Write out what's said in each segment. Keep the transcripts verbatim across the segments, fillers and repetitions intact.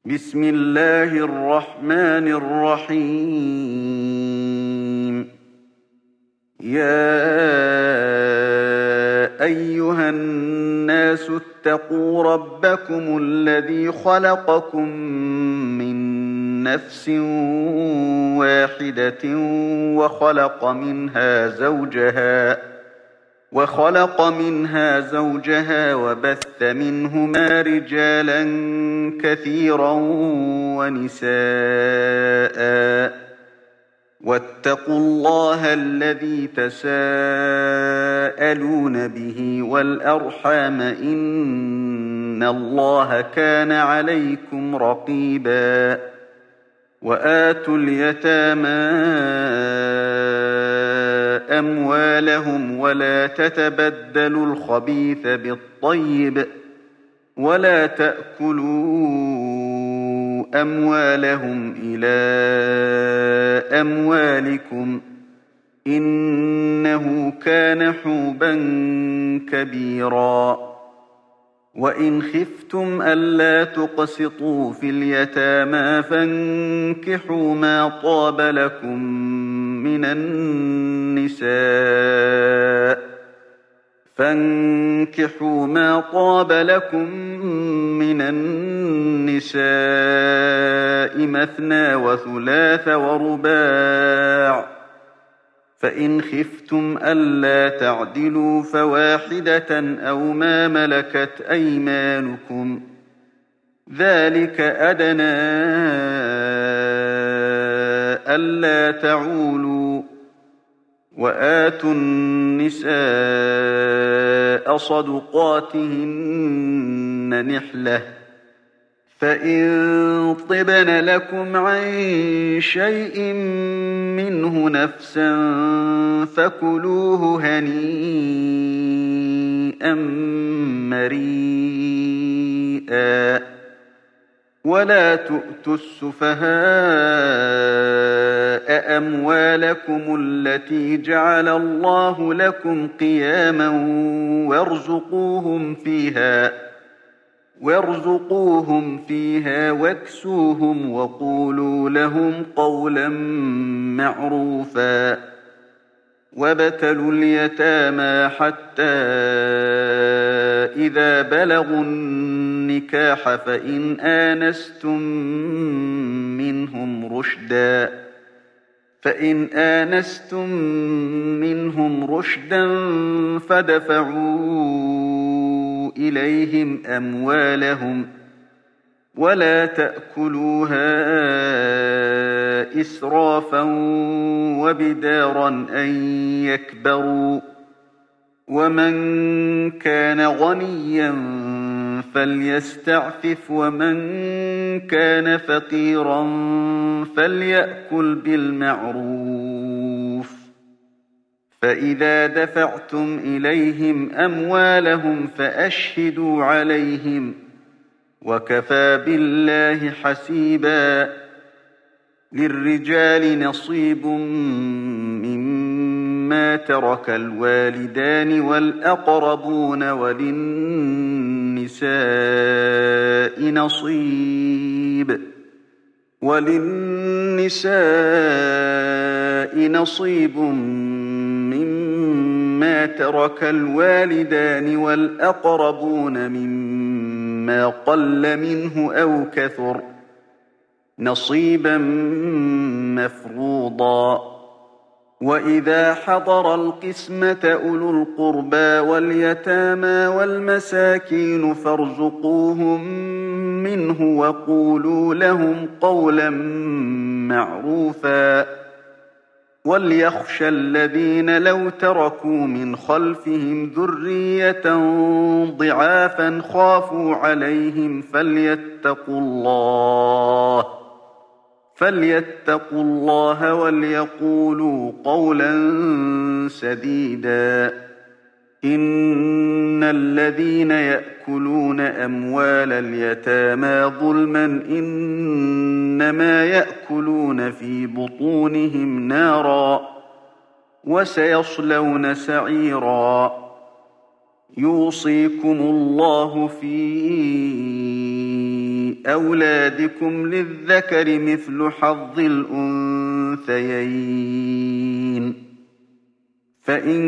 بسم الله الرحمن الرحيم. يا أيها الناس اتقوا ربكم الذي خلقكم من نفس واحدة وخلق منها زوجها وخلق منها زوجها وبث منهما رجالا كثيرا ونساء، واتقوا الله الذي تساءلون به والأرحام إن الله كان عليكم رقيبا. وآتوا اليتامى أموالهم ولا تتبدلوا الخبيث بالطيب ولا تأكلوا أموالهم إلى أموالكم إنه كان حوبا كبيرا. وإن خفتم ألا تقسطوا في اليتامى فانكحوا ما طاب لكم من النساء فانكحوا ما طاب لكم من النساء مثنى وثلاث ورباع، فإن خفتم ألا تعدلوا فواحدة أو ما ملكت أيمانكم ذلك أدنى ألا تعولوا. وآتوا النساء صدقاتهن نحلة، فإن طبن لكم عن شيء منه نفسا فكلوه هنيئا مريئا. ولا تؤتوا السفهاء أموالكم التي جعل الله لكم قياما وارزقوهم فيها وارزقوهم فيها واكسوهم وقولوا لهم قولا معروفا. وابتلوا اليتامى حتى إذا بلغوا النكاح فإن آنستم منهم رشدا فإن آنستم منهم رشدا فادفعوا إليهم أموالهم ولا تأكلوها إسرافا وبدارا أن يكبروا. ومن كان غنيا فليستعفف ومن كان فقيرا فليأكل بالمعروف. فإذا دفعتم إليهم أموالهم فأشهدوا عليهم وكفى بالله حسيبا. للرجال نصيب مما ترك الوالدان والأقربون وللنساء نصيب وللنساء نصيب مما ترك الوالدان والأقربون مما قل منه أو كثر نصيبا مفروضا. وإذا حضر القسمة أولو القربى واليتامى والمساكين فارزقوهم منه وقولوا لهم قولا معروفا. وليخشى الذين لو تركوا من خلفهم ذرية ضعافا خافوا عليهم فليتقوا الله فليتقوا الله وليقولوا قولا سديدا. إن الذين يأكلون أموال اليتامى ظلما إنما يأكلون في بطونهم نارا وسيصلون سعيرا. يوصيكم الله في أولادكم للذكر مثل حظ الأنثيين فإن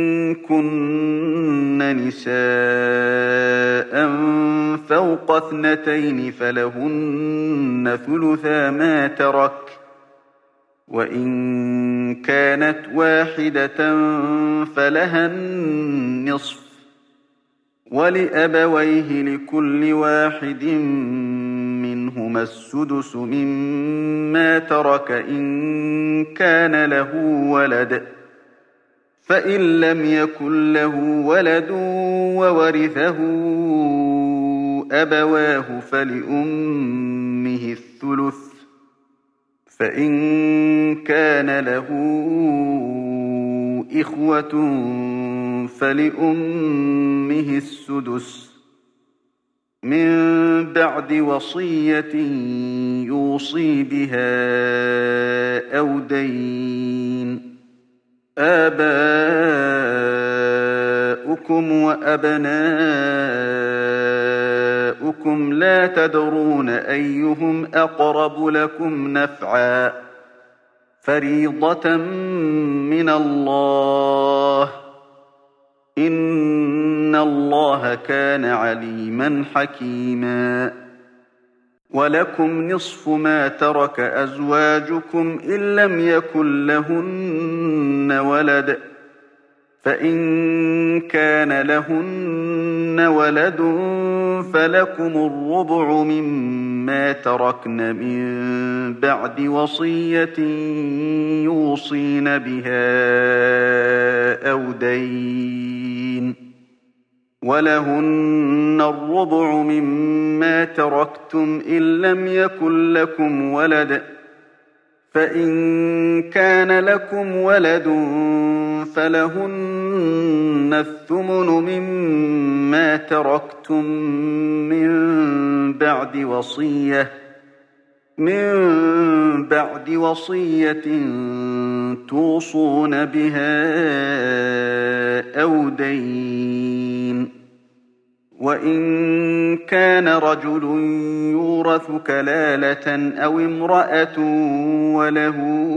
كن نساء فوق اثنتين فلهن ثلثا ما ترك وإن كانت واحدة فلها النصف ولأبويه لكل واحد منهما السدس مما ترك إن كان له ولد فإن لم يكن له ولد وورثه أبواه فلأمه الثلث فإن كان له إخوة فلأمه السدس من بعد وصية يوصي بها أو دين آباؤكم وأبناؤكم لا تدرون أيهم أقرب لكم نفعا فريضة من الله إن الله كان عليما حكيما ولكم نصف ما ترك أزواجكم إن لم يكن لهن ولد فإن كان لهن ولد فلكم الربع مما تركن من بعد وصية يوصين بها أو دين ولهن الربع مما تركتم إن لم يكن لكم ولد فإن كان لكم ولد فلهن الثمن مما تركتم من بعد وصية من بعد وصية توصون بها أو دين وإن كان رجل يورث كلالة أو امرأة وله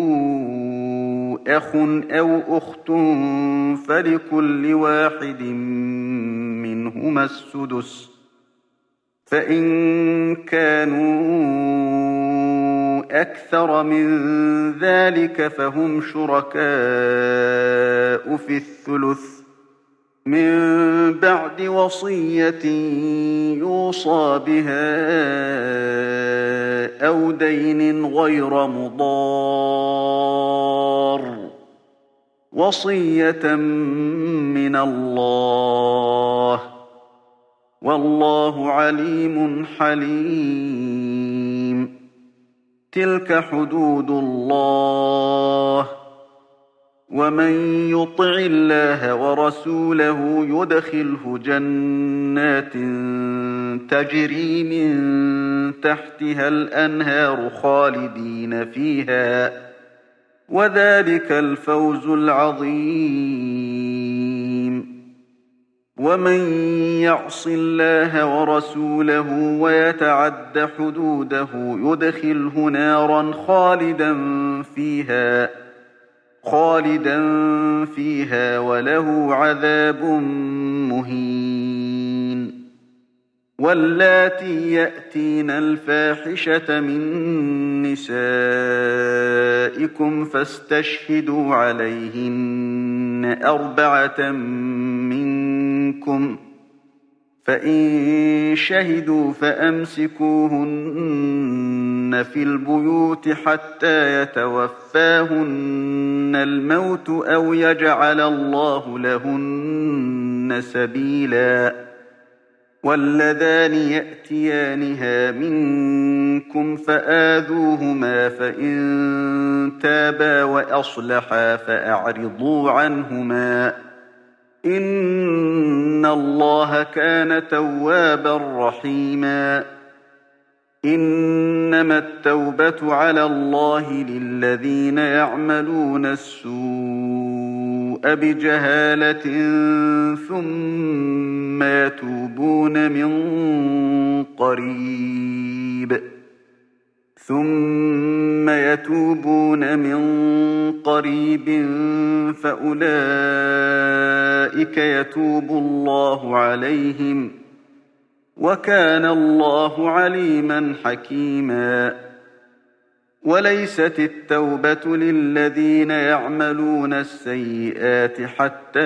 أخ أو أخت فلكل واحد منهما السدس فإن كانوا أكثر من ذلك فهم شركاء في الثلث من بعد وصية يوصى بها أو دين غير مضار وصية من الله والله عليم حليم تلك حدود الله ومن يطع الله ورسوله يدخله جنات تجري من تحتها الأنهار خالدين فيها وذلك الفوز العظيم ومن يعص الله ورسوله ويتعد حدوده يدخله نارا خالدا فيها خالدا فيها وله عذاب مهين واللاتي يأتين الفاحشة من نسائكم فاستشهدوا عليهن أربعة منكم فإن شهدوا فأمسكوهن في البيوت حتى يتوفاهن الموت أو يجعل الله لهن سبيلا واللذان يأتيانها منكم فآذوهما فإن تابا وأصلحا فأعرضوا عنهما إن الله كان توابا رحيما إنما التوبة على الله للذين يعملون السوء بجهالة ثم ثم يتوبون من قريب ثم يتوبون من قريب فأولئك يتوب الله عليهم وكان الله عليما حكيما. وليست التوبة للذين يعملون السيئات حتى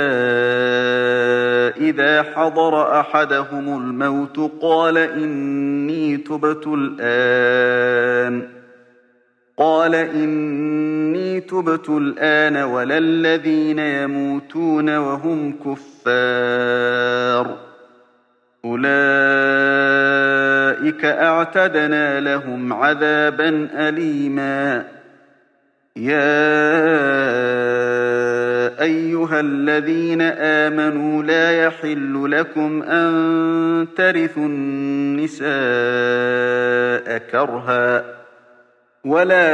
إذا حضر أحدهم الموت قال إني تبت الآن قال إني تبت الآن ولا الذين يموتون وهم كفار أولئك أعتدنا لهم عذابا أليما. يا أيها الذين آمنوا لا يحل لكم أن ترثوا النساء كرها ولا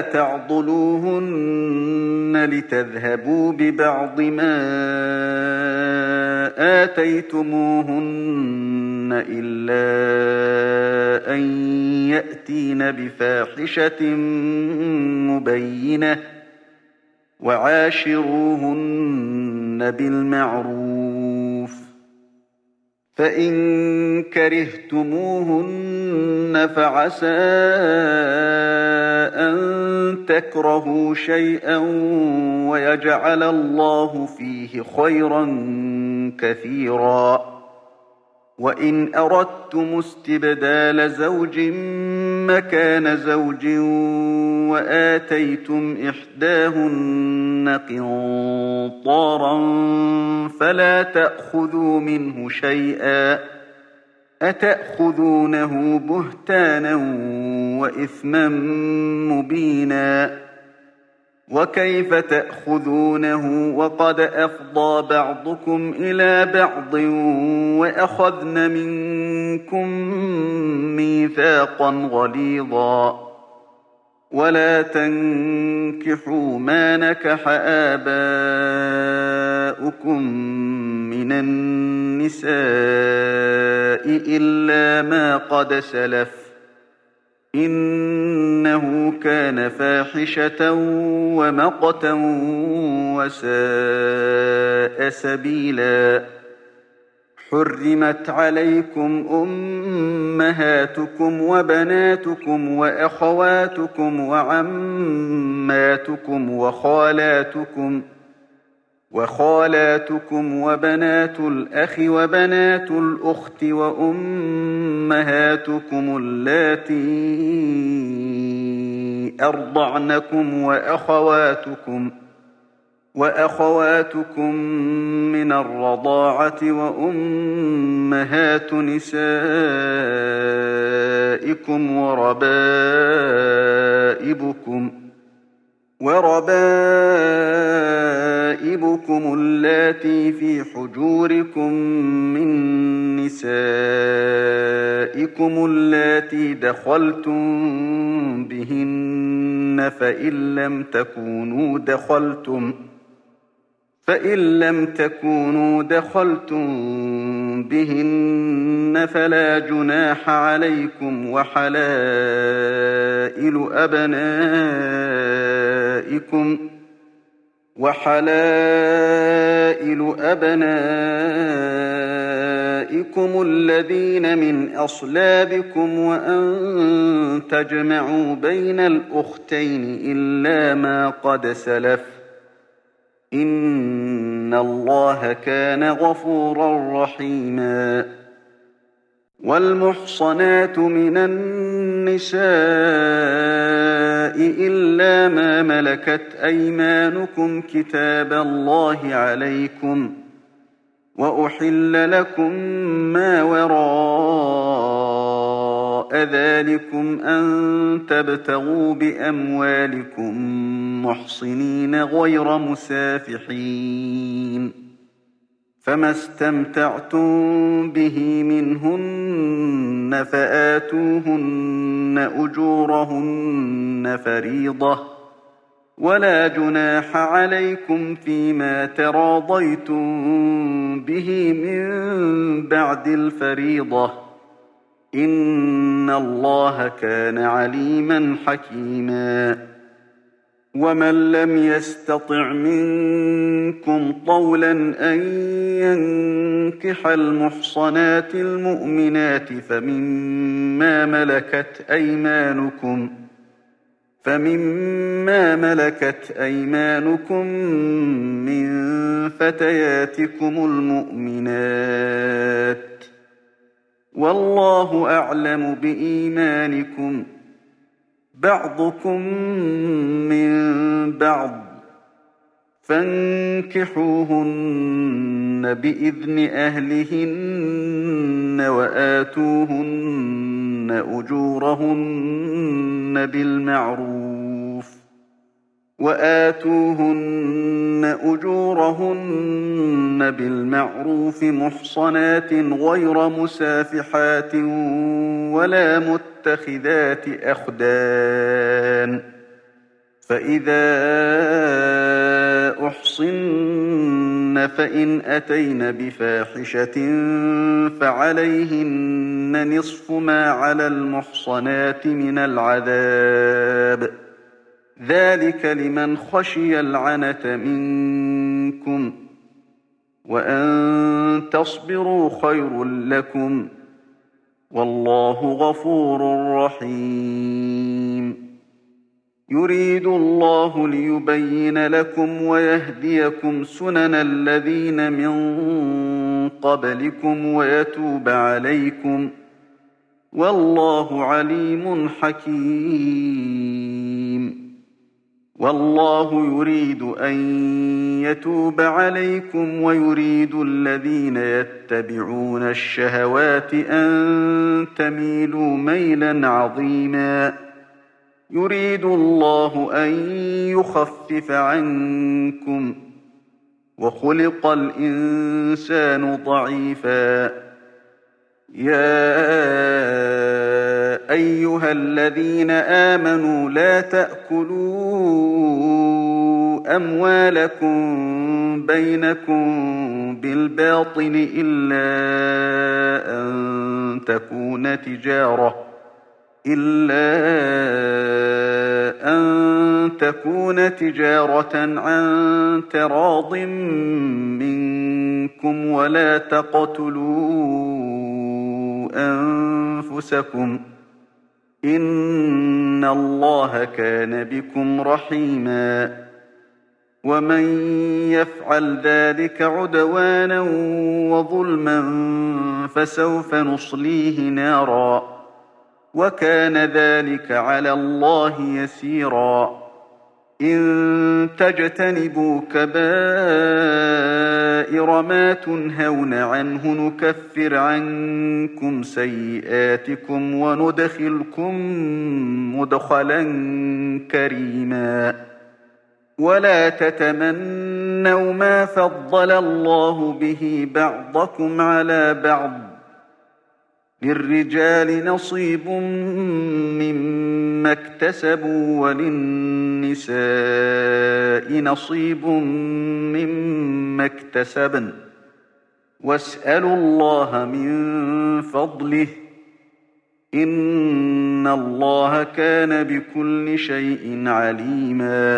تعضلوهن لتذهبوا ببعض ما آتيتموهن إلا أن يأتين بفاحشة مبينة وعاشروهن بالمعروف فإن كرهتموهن فعسى أن تكرهوا شيئا ويجعل الله فيه خيرا كثيرا. وإن أردتم استبدال زوج مكان زوج وآتيتم إحداهن قنطارا فلا تأخذوا منه شيئا أتأخذونه بهتانا وإثما مبينا. وكيف تأخذونه وقد أفضى بعضكم إلى بعض وأخذن منكم ميثاقا غليظا. ولا تنكحوا ما نكح آباؤكم من النساء إلا ما قد سلف إنه كان فاحشة ومقتا وساء سبيلا. حرمت عليكم أمهاتكم وبناتكم وأخواتكم وعماتكم وخالاتكم وخالاتكم وبنات الأخ وبنات الأخت وأمهاتكم اللاتي أرضعنكم وأخواتكم وأخواتكم من الرضاعة وأمهات نسائكم وربائبكم وربائبكم اللاتي في حجوركم من نسائكم اللاتي دخلتم بهن فإن لم تكونوا دخلتم فإن لم تكونوا دخلتم بهن فلا جناح عليكم وحلائل أبنائكم وحلائل أبنائكم الذين من أصلابكم وأن تجمعوا بين الأختين إلا ما قد سلف إن الله كان غفورا رحيما. والمحصنات من النساء إلا ما ملكت أيمانكم كتاب الله عليكم وأحل لكم ما وراء ذلكم أن تبتغوا بأموالكم محصنين غير مسافحين فما استمتعتم به منهن فآتوهن أجورهن فريضة ولا جناح عليكم فيما تراضيتم به من بعد الفريضة إن الله كان عليما حكيما ومن لم يستطع منكم طولا أن ينكح المحصنات المؤمنات فمما ملكت أيمانكم فمما ملكت أيمانكم من فتياتكم المؤمنات والله أعلم بإيمانكم بعضكم من بعض فانكحوهن بإذن أهلهن وآتوهن أجورهن بالمعروف وآتوهن أجورهن بالمعروف محصنات غير مسافحات ولا متخذات أخدان فإذا أحصن فإن أتين بفاحشة فعليهن نصف ما على المحصنات من العذاب ذلك لمن خشي العنة منكم وأن تصبروا خير لكم والله غفور رحيم يريد الله ليبين لكم ويهديكم سنن الذين من قبلكم ويتوب عليكم والله عليم حكيم والله يريد أن يتوب عليكم ويريد الذين يتبعون الشهوات أن تميلوا ميلا عظيما يريد الله أن يخفف عنكم وخلق الإنسان ضعيفا يا أيها الذين آمنوا لا تأكلوا أموالكم بينكم بالباطل إلا أن تكون تجارة إلا أن تكون تجارة عن تراض منكم ولا تقتلوا أنفسكم إن الله كان بكم رحيما ومن يفعل ذلك عدوانا وظلما فسوف نصليه نارا وكان ذلك على الله يسيرا إن تجتنبوا كبائر ما تنهون عنه نكفر عنكم سيئاتكم وندخلكم مدخلا كريما ولا تتمنوا ما فضل الله به بعضكم على بعض للرجال نصيب مما اكتسبوا وللنساء نصيب مما اكتسبن واسألوا الله من فضله إن الله كان بكل شيء عليما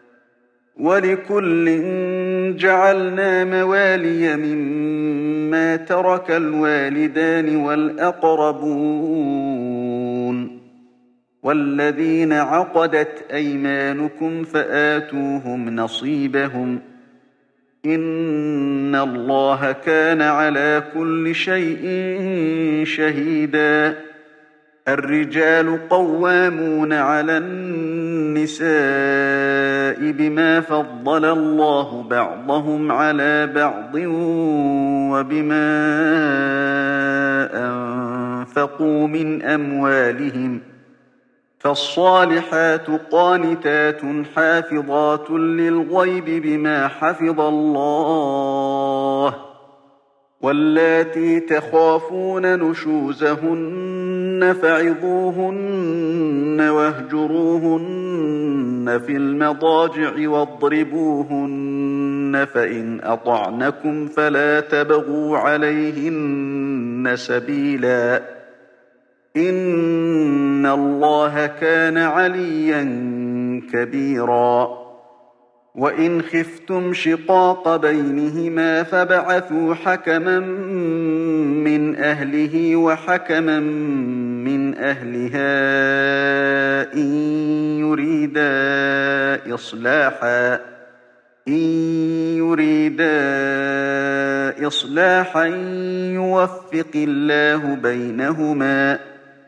ولكل جعلنا موالي مما ترك الوالدان والأقربون والذين عقدت أيمانكم فآتوهم نصيبهم إن الله كان على كل شيء شهيدا الرجال قوامون على النساء بما فضل الله بعضهم على بعض وبما أنفقوا من أموالهم فالصالحات قانتات حافظات للغيب بما حفظ الله واللاتي تخافون نشوزهن فعظوهن واهجروهن فاهجروهن في المضاجع واضربوهن فإن أطعنكم فلا تبغوا عليهن سبيلا إن الله كان عليا كبيرا وإن خفتم شقاق بينهما فابعثوا حكما من أهله وحكما من أهلها إن يريدا إصلاحا إن يريدا إصلاحا يوفق الله بينهما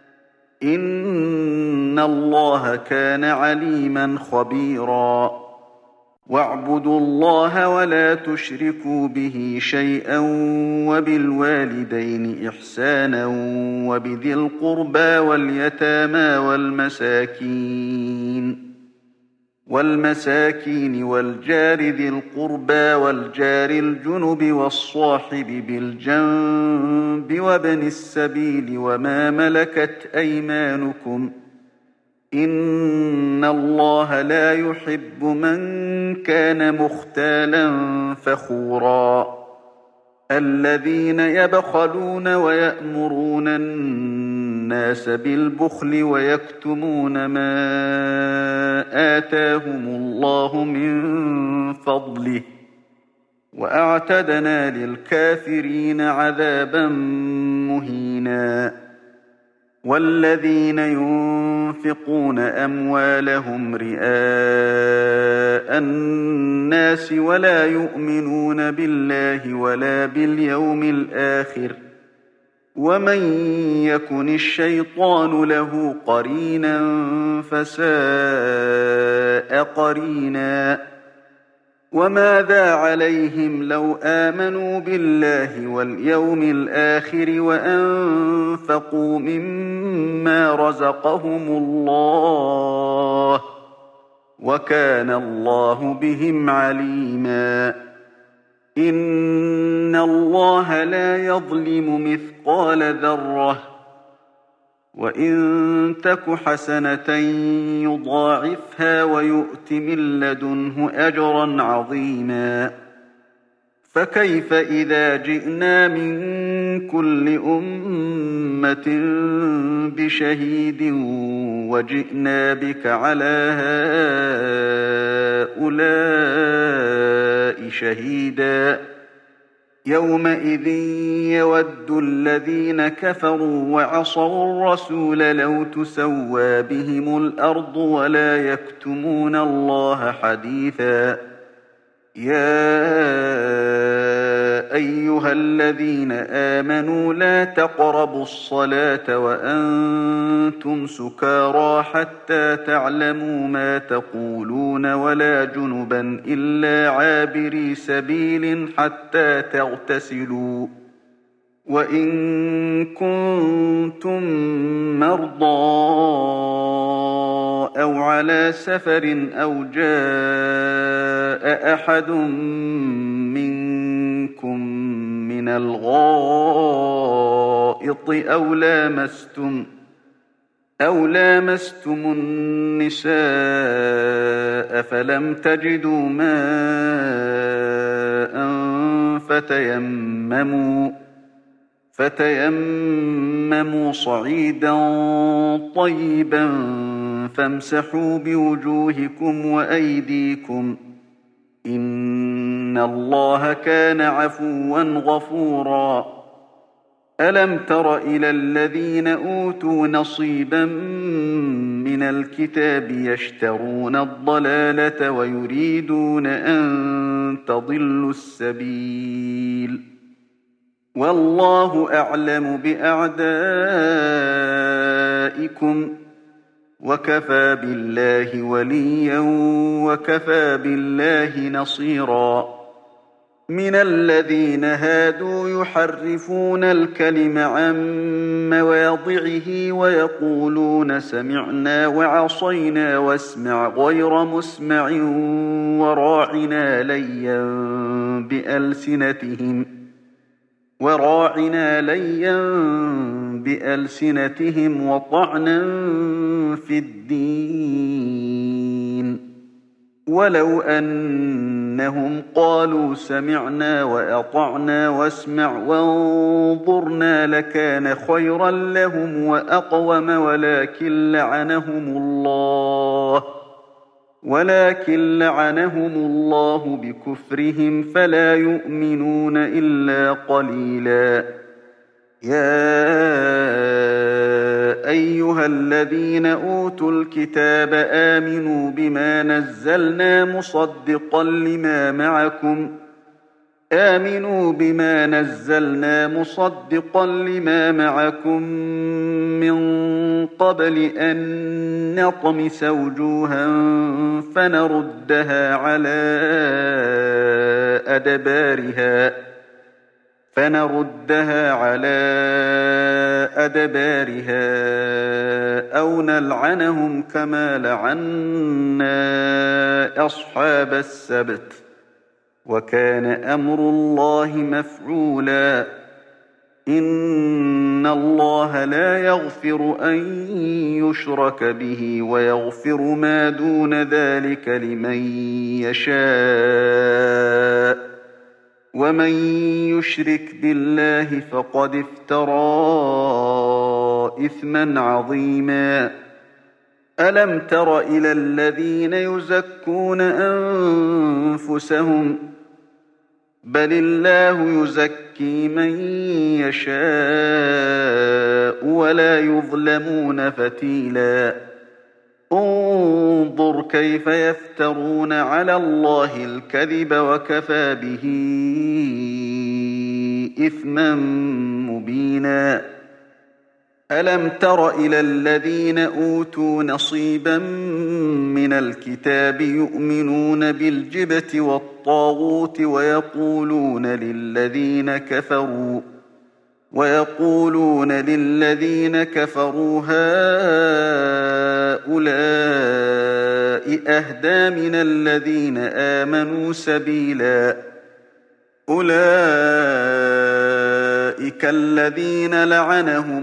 إن الله كان عليما خبيرا واعبدوا الله ولا تشركوا به شيئا وبالوالدين إحسانا وبذي القربى واليتامى والمساكين والمساكين والجار ذي القربى والجار الجنب والصاحب بالجنب وابن السبيل وما ملكت أيمانكم إن الله لا يحب من كان مختالا فخورا الذين يبخلون ويأمرون الناس بالبخل ويكتمون ما آتاهم الله من فضله وأعتدنا للكافرين عذابا مهينا والذين ينفقون أموالهم رئاء الناس ولا يؤمنون بالله ولا باليوم الآخر ومن يكن الشيطان له قرينا فساء قرينا وماذا عليهم لو آمنوا بالله واليوم الآخر وأنفقوا مما رزقهم الله وكان الله بهم عليما إن الله لا يظلم مثقال ذرة وإن تك حسنة يضاعفها ويؤت من لدنه أجرا عظيما فكيف إذا جئنا من كل أمة بشهيد وجئنا بك على هؤلاء شهيدا يومئذ يود الذين كفروا وعصوا الرسول لو تسوى بهم الأرض ولا يكتمون الله حديثا يا أيها الذين آمنوا لا تقربوا الصلاة وأنتم سكارى حتى تعلموا ما تقولون ولا جنبا إلا عابري سبيل حتى تغتسلوا وإن كنتم مرضى أو على سفر أو جاء أحد منكم من الغائط أو لامستم أو لامستم النساء فلم تجدوا ماء فتيمموا فتيمموا صعيدا طيبا فامسحوا بوجوهكم وأيديكم إن الله كان عفوا غفورا ألم تر إلى الذين أوتوا نصيبا من الكتاب يشترون الضلالة ويريدون أن تضلوا السبيل والله أعلم بأعدائكم وكفى بالله وليا وكفى بالله نصيرا من الذين هادوا يحرفون الكلم عن مواضعه ويقولون سمعنا وعصينا واسمع غير مسمع وراعنا ليا بألسنتهم وراعنا ليا بألسنتهم وطعنا في الدين ولو أنهم قالوا سمعنا وأطعنا واسمع وانظرنا لكان خيرا لهم وأقوم ولكن لعنهم الله ولكن لعنهم الله بكفرهم فلا يؤمنون إلا قليلا. يا أيها الذين أوتوا الكتاب آمنوا بما نزلنا مصدقا لما معكم آمنوا بما نزلنا مصدقا لما معكم من قبل أن نطمس وجوها فنردها على أدبارها فنردها على أدبارها أو نلعنهم كما لعنا أصحاب السبت وكان أمر الله مفعولا. إن الله لا يغفر أن يشرك به ويغفر ما دون ذلك لمن يشاء ومن يشرك بالله فقد افترى إثما عظيما. ألم تر إلى الذين يزكون أنفسهم بل الله يزكي من يشاء ولا يظلمون فتيلا. انظر كيف يفترون على الله الكذب وكفى به إثما مبينا. ألم تر إلى الذين أوتوا نصيبا من الكتاب يؤمنون بالجبت والطاغوت ويقولون للذين كفروا ويقولون للذين كفروا هؤلاء أهدى من الذين آمنوا سبيلا. أولئك الذين لعنهم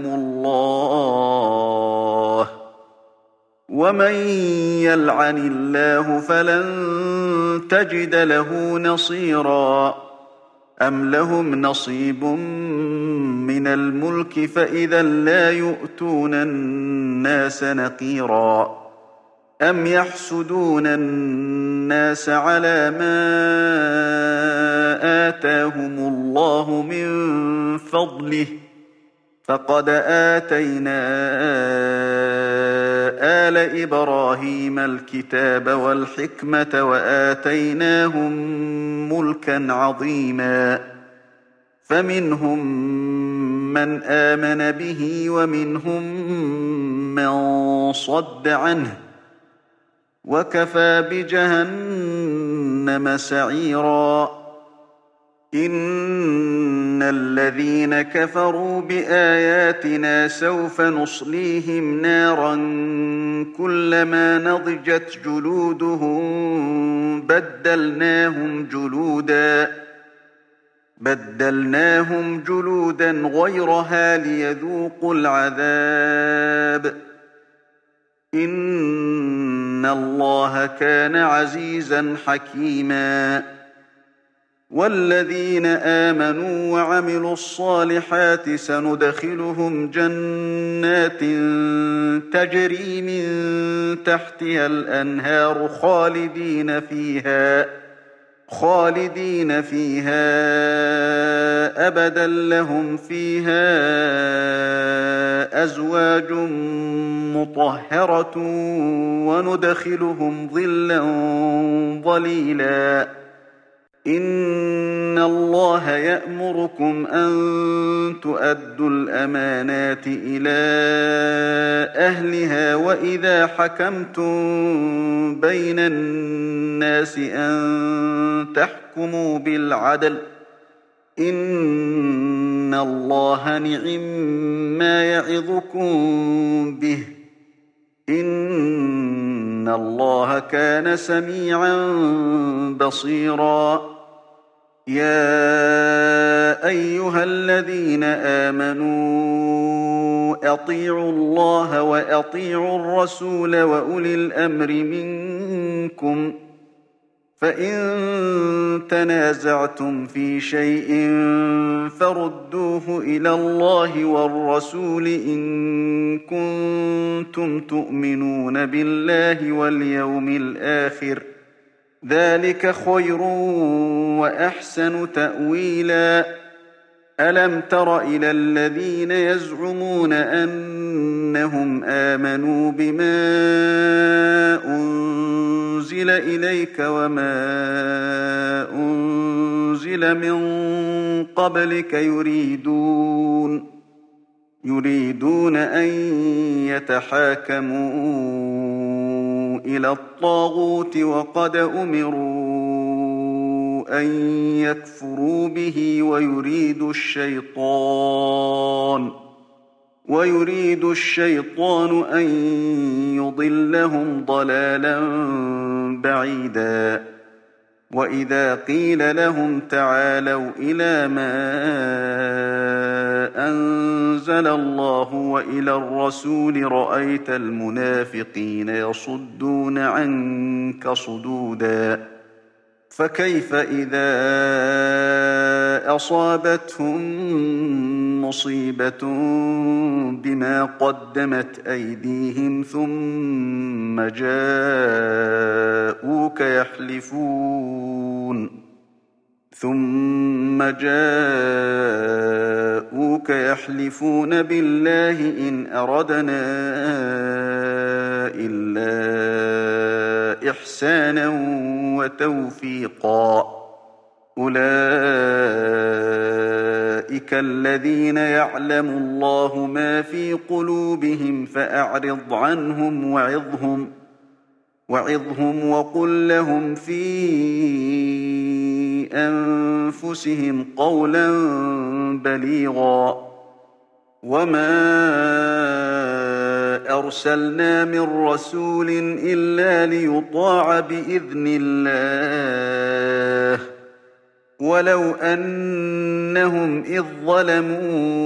الله ومن يلعن الله فلن تجد له نصيرا. أم لهم نصيب من الملك فإذا لا يؤتون الناس نقيرا. أم يحسدون الناس على ما آتاهم الله من فضله فقد آتينا آل إبراهيم الكتاب والحكمة وآتيناهم ملكا عظيما. فمنهم من آمن به ومنهم من صد عنه وكفى بجهنم سعيرا. إن الذين كفروا بآياتنا سوف نصليهم نارا كلما نضجت جلودهم بدلناهم جلودا بدلناهم جلودا غيرها ليذوقوا العذاب. إن الله كان عزيزا حكيما. والذين آمنوا وعملوا الصالحات سندخلهم جنات تجري من تحتها الأنهار خالدين فيها خالدين فيها أبدا لهم فيها أزواج مطهرة وندخلهم ظلا ظليلا. إن الله يأمركم أن تؤدوا الأمانات إلى أهلها وإذا حكمتم بين الناس أن تحكموا بالعدل. إن الله نعم ما يعظكم به. إن الله كان سميعا بصيرا. يا أيها الذين آمنوا أطيعوا الله وأطيعوا الرسول وأولي الأمر منكم فإن تنازعتم في شيء فردوه إلى الله والرسول إن كنتم تؤمنون بالله واليوم الآخر، ذلك خير وأحسن تأويلا. ألم تر إلى الذين يزعمون أنهم آمنوا بما أنزل إليك وما أنزل من قبلك يريدون يريدون أن يتحاكموا إلى الطاغوت وقد أمروا أن يكفروا به ويريد الشيطان ويريد الشيطان أن يضلهم ضلالا بعيدا. وإذا قيل لهم تعالوا إلى ما أنزل الله وإلى الرسول رأيت المنافقين يصدون عنك صدودا. فكيف إذا أصابتهم مصيبة بما قدمت أيديهم ثم جاءوك يحلفون ثم جاءوك يحلفون بالله إن أردنا إلا إحسانا وتوفيقا. أولئك الذين يعلم الله ما في قلوبهم فأعرض عنهم وعظهم وعظهم وقل لهم في أنفسهم قولا بليغا. وما أرسلنا من رسول إلا ليطاع بإذن الله ولو أنهم إذ ظلموا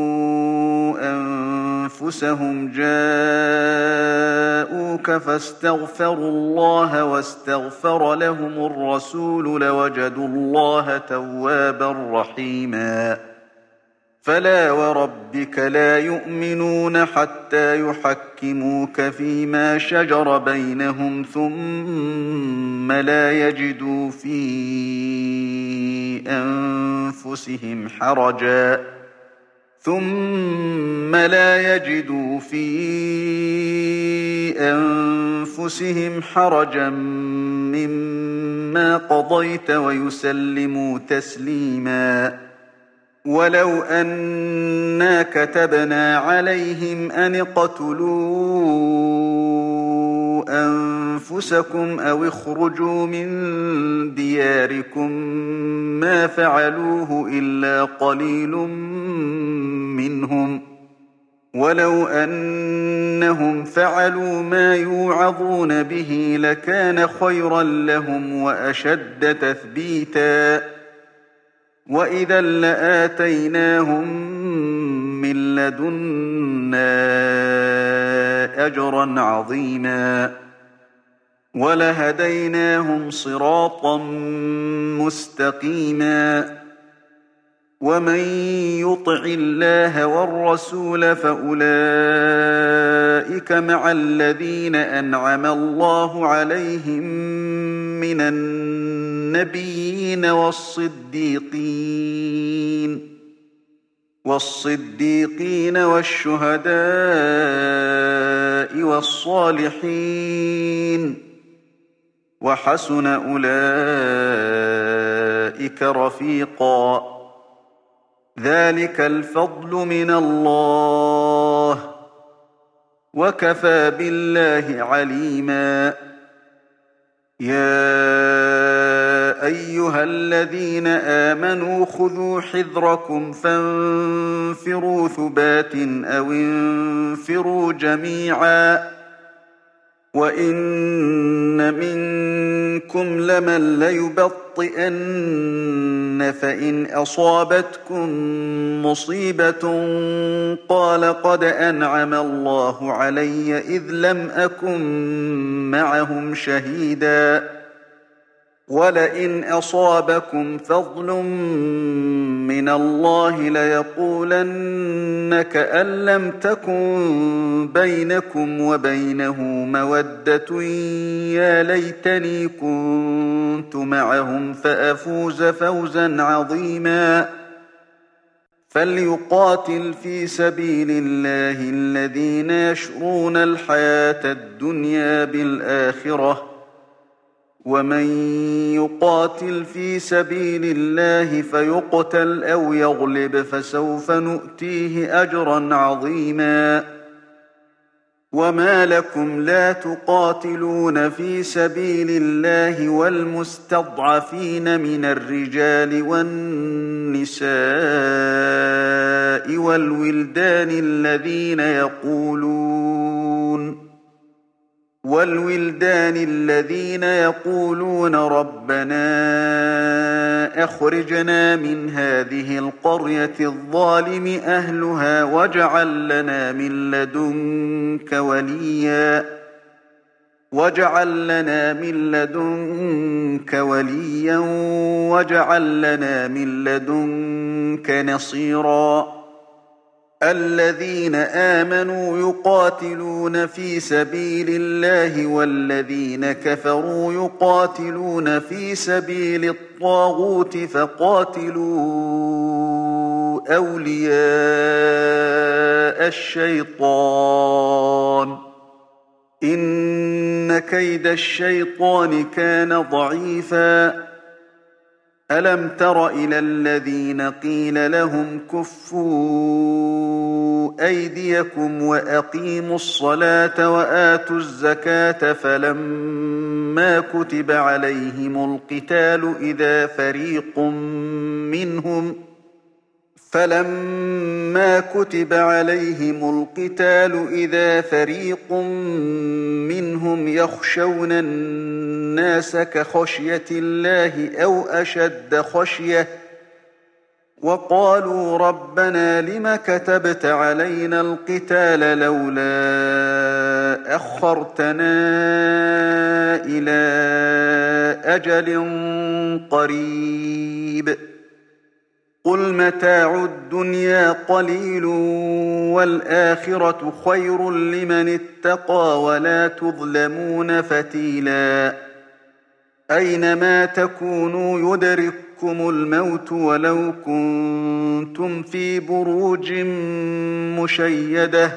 أنفسهم جاءوك فاستغفروا الله واستغفر لهم الرسول لوجدوا الله توابا رحيما. فلا وربك لا يؤمنون حتى يحكموك فيما شجر بينهم ثم لا يجدوا في أنفسهم حرجا ثم لا يجدوا في أنفسهم حرجا مما قضيت ويسلموا تسليما. ولو أنا كتبنا عليهم أن اقتلوا أنفسكم أو اخرجوا من دياركم ما فعلوه إلا قليل منهم ولو أنهم فعلوا ما يوعظون به لكان خيرا لهم وأشد تثبيتا. وإذا لآتيناهم من لدنا أجرا عظيما ولهديناهم صراطا مستقيما. ومن يطع الله والرسول فأولئك مع الذين أنعم الله عليهم من النبيين والصديقين والصديقين والشهداء والصالحين وحسن أولئك رفيقا. ذلك الفضل من الله وكفى بالله عليما. يا أيها الذين آمنوا خذوا حذركم فانفروا ثبات أو انفروا جميعا. وإن منكم لمن ليبطئن فإن أصابتكم مصيبة قال قد أنعم الله علي إذ لم أكن معهم شهيدا ولئن أصابكم فضل من الله ليقولن كأن لم تكن بينكم وبينه مودة يا ليتني كنت معهم فأفوز فوزا عظيما فليقاتل في سبيل الله الذين يشرون الحياة الدنيا بالآخرة ومن يقاتل في سبيل الله فيقتل أو يغلب فسوف نؤتيه أجرا عظيما وما لكم لا تقاتلون في سبيل الله والمستضعفين من الرجال والنساء والولدان الذين يقولون والولدان الذين يقولون ربنا أخرجنا من هذه القرية الظالم أهلها واجعل لنا من لدنك وليا واجعل لنا من لدنك وليا واجعل لنا من لدنك نصيرا الذين آمنوا يقاتلون في سبيل الله والذين كفروا يقاتلون في سبيل الطاغوت فقاتلوا أولياء الشيطان إن كيد الشيطان كان ضعيفا ألم تر إلى الذين قيل لهم كفوا أيديكم وأقيموا الصلاة وآتوا الزكاة فلما كتب عليهم القتال إذا فريق منهم فلما كتب عليهم القتال إذا فريق منهم يخشون الناس كخشية الله أو أشد خشية وقالوا ربنا لم كتبت علينا القتال لولا أخرتنا إلى أجل قريب قل متاع الدنيا قليل والآخرة خير لمن اتقى ولا تظلمون فتيلا أينما تكونوا يدرككم الموت ولو كنتم في بروج مشيدة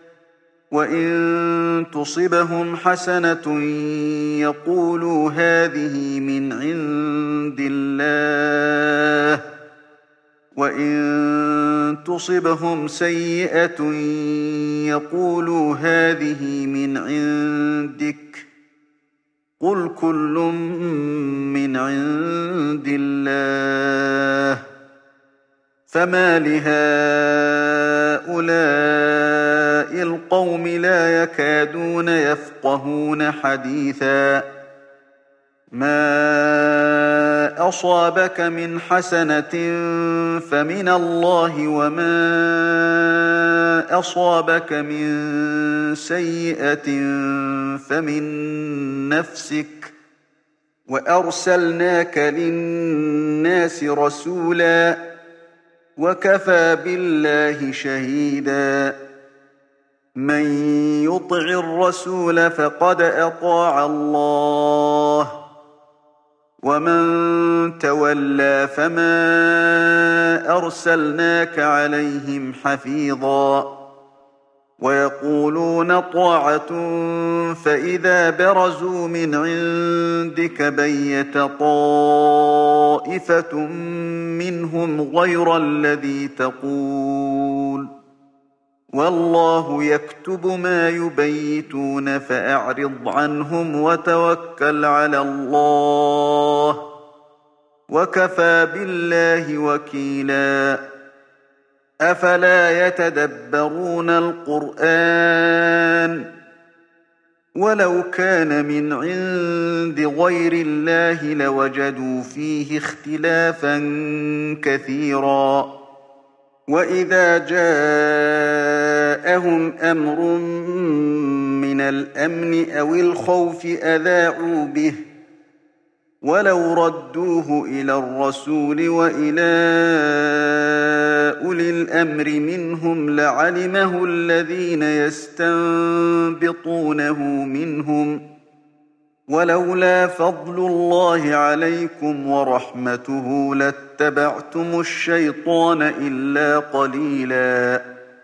وإن تصبهم حسنة يقولوا هذه من عند الله وإن تصبهم سيئة يقولوا هذه من عندك قل كل من عند الله فما لهؤلاء القوم لا يكادون يفقهون حديثا ما أصابك من حسنة فمن الله وما أصابك من سيئة فمن نفسك وأرسلناك للناس رسولا وكفى بالله شهيدا من يطع الرسول فقد أطاع الله ومن تولى فما أرسلناك عليهم حفيظا ويقولون طاعة فإذا برزوا من عندك بيت طائفة منهم غير الذي تقول والله يكتب ما يبيتون فأعرض عنهم وتوكل على الله وكفى بالله وكيلا أفلا يتدبرون القرآن ولو كان من عند غير الله لوجدوا فيه اختلافا كثيرا وإذا جاءهم أمر من الأمن أو الخوف أذاعوا به ولو ردوه إلى الرسول وإلى أولي الأمر منهم لعلمه الذين يستنبطونه منهم ولولا فضل الله عليكم ورحمته لاتبعتم الشيطان إلا قليلا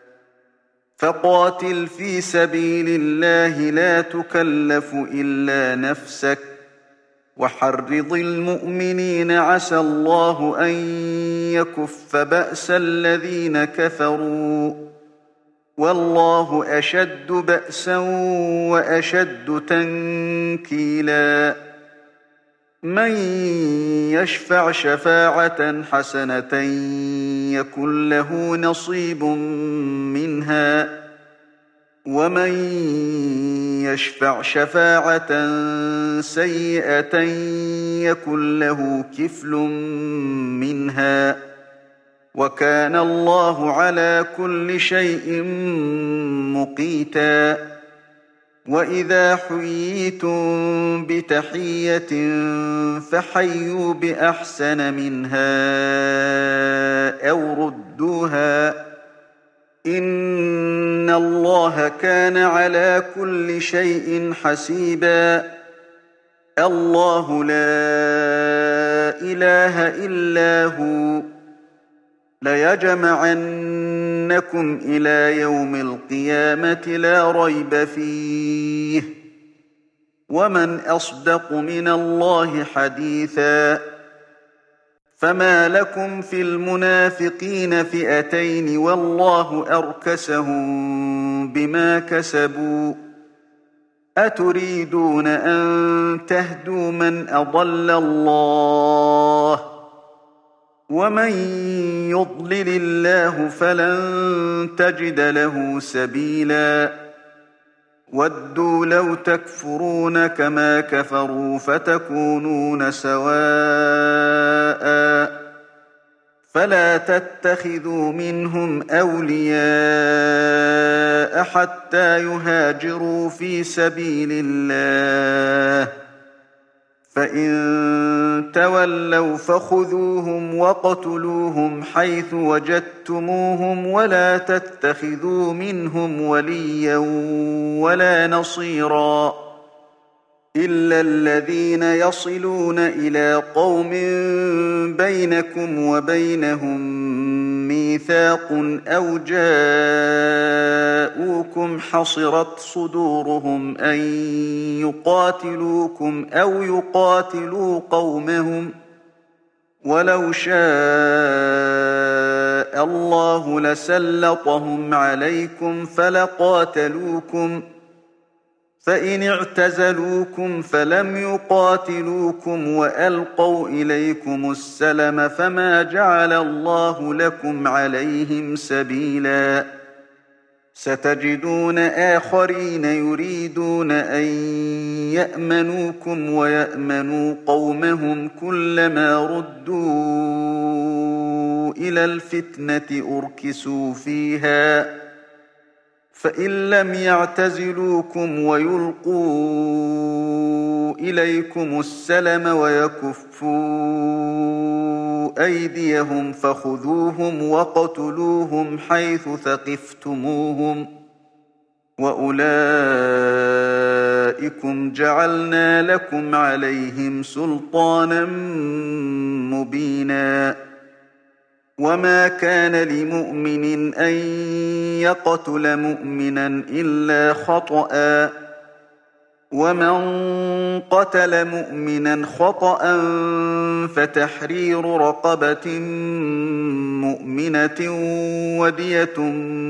فقاتل في سبيل الله لا تكلف إلا نفسك وحرض المؤمنين عسى الله أن يكف بأس الذين كفروا والله أشد بأسا وأشد تنكيلا من يشفع شفاعة حسنة يكن له نصيب منها ومن يشفع شفاعة سيئة يكن له كفل منها وكان الله على كل شيء مقيتا وإذا حييتم بتحية فحيوا بأحسن منها أو ردوها إن الله كان على كل شيء حسيبا الله لا إله إلا هو ليجمعنكم إلى يوم القيامة لا ريب فيه ومن أصدق من الله حديثا فما لكم في المنافقين فئتين والله أركسهم بما كسبوا أتريدون أن تهدوا من أضل الله ومن يضلل الله فلن تجد له سبيلا ودوا لو تكفرون كما كفروا فتكونون سواء فلا تتخذوا منهم أولياء حتى يهاجروا في سبيل الله فإن تولوا فخذوهم وقتلوهم حيث وجدتموهم ولا تتخذوا منهم وليا ولا نصيرا إلا الذين يصلون إلى قوم بينكم وبينهم ميثاق أو جاءوكم حصرت صدورهم أن يقاتلوكم أو يقاتلوا قومهم ولو شاء الله لسلطهم عليكم فلقاتلوكم فإن اعتزلوكم فلم يقاتلوكم وألقوا إليكم السلم فما جعل الله لكم عليهم سبيلا ستجدون آخرين يريدون أن يأمنوكم ويأمنوا قومهم كلما ردوا إلى الفتنة أركسوا فيها فإن لم يعتزلوكم ويلقوا إليكم السلم ويكفوا أيديهم فخذوهم وقتلوهم حيث ثقفتموهم وأولئكم جعلنا لكم عليهم سلطانا مبينا وما كان لمؤمن أن يقتل مؤمنا إلا خطأ ومن قتل مؤمنا خطأ فتحرير رقبة مؤمنة ودية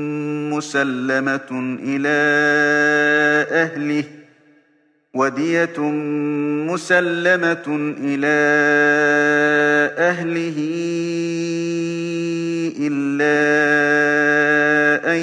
مسلمة إلى أهله ودية مسلمة إلى أهله إلا أن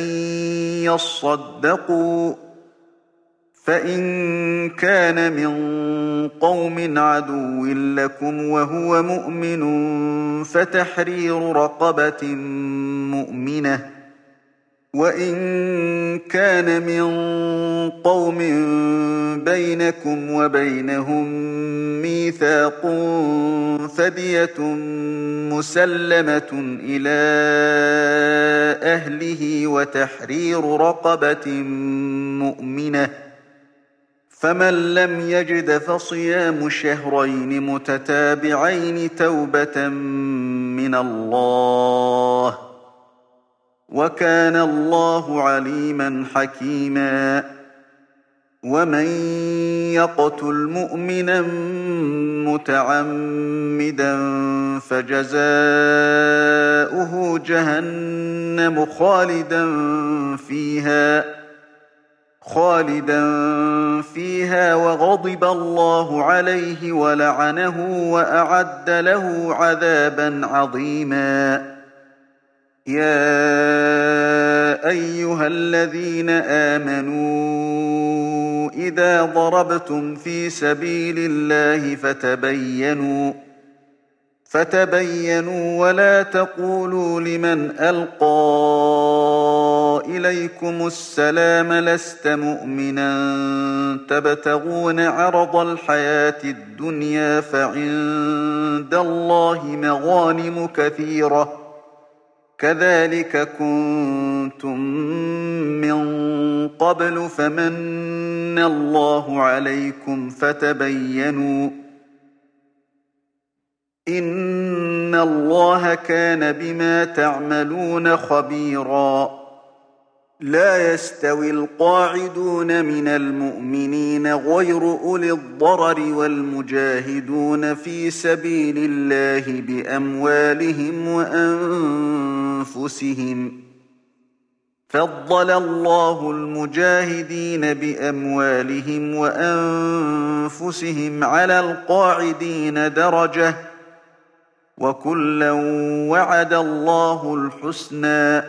يصدقوا فإن كان من قوم عدو لكم وهو مؤمن فتحرير رقبة مؤمنة وإن كان من قوم بينكم وبينهم ميثاق فدية مسلمة إلى أهله وتحرير رقبة مؤمنة، فمن لم يجد فصيام شهرين متتابعين توبة من الله، وكان الله عليما حكيما. ومن يقتل مؤمنا متعمدا فجزاؤه جهنم خالدا فيها خالدا فيها وغضب الله عليه ولعنه وأعد له عذابا عظيما. يا أيها الذين آمنوا إذا ضربتم في سبيل الله فتبينوا فتبينوا ولا تقولوا لمن ألقى إليكم السلام لست مؤمنا تبتغون عرض الحياة الدنيا فعند الله مغانم كثيرة كذلك كنتم من قبل فمن الله عليكم فتبينوا إن الله كان بما تعملون خبيرا. لا يستوي القاعدون من المؤمنين غير أولي الضرر والمجاهدون في سبيل الله بأموالهم وأنفسهم، فضل الله المجاهدين بأموالهم وأنفسهم على القاعدين درجة، وكلا وعد الله الحسنى،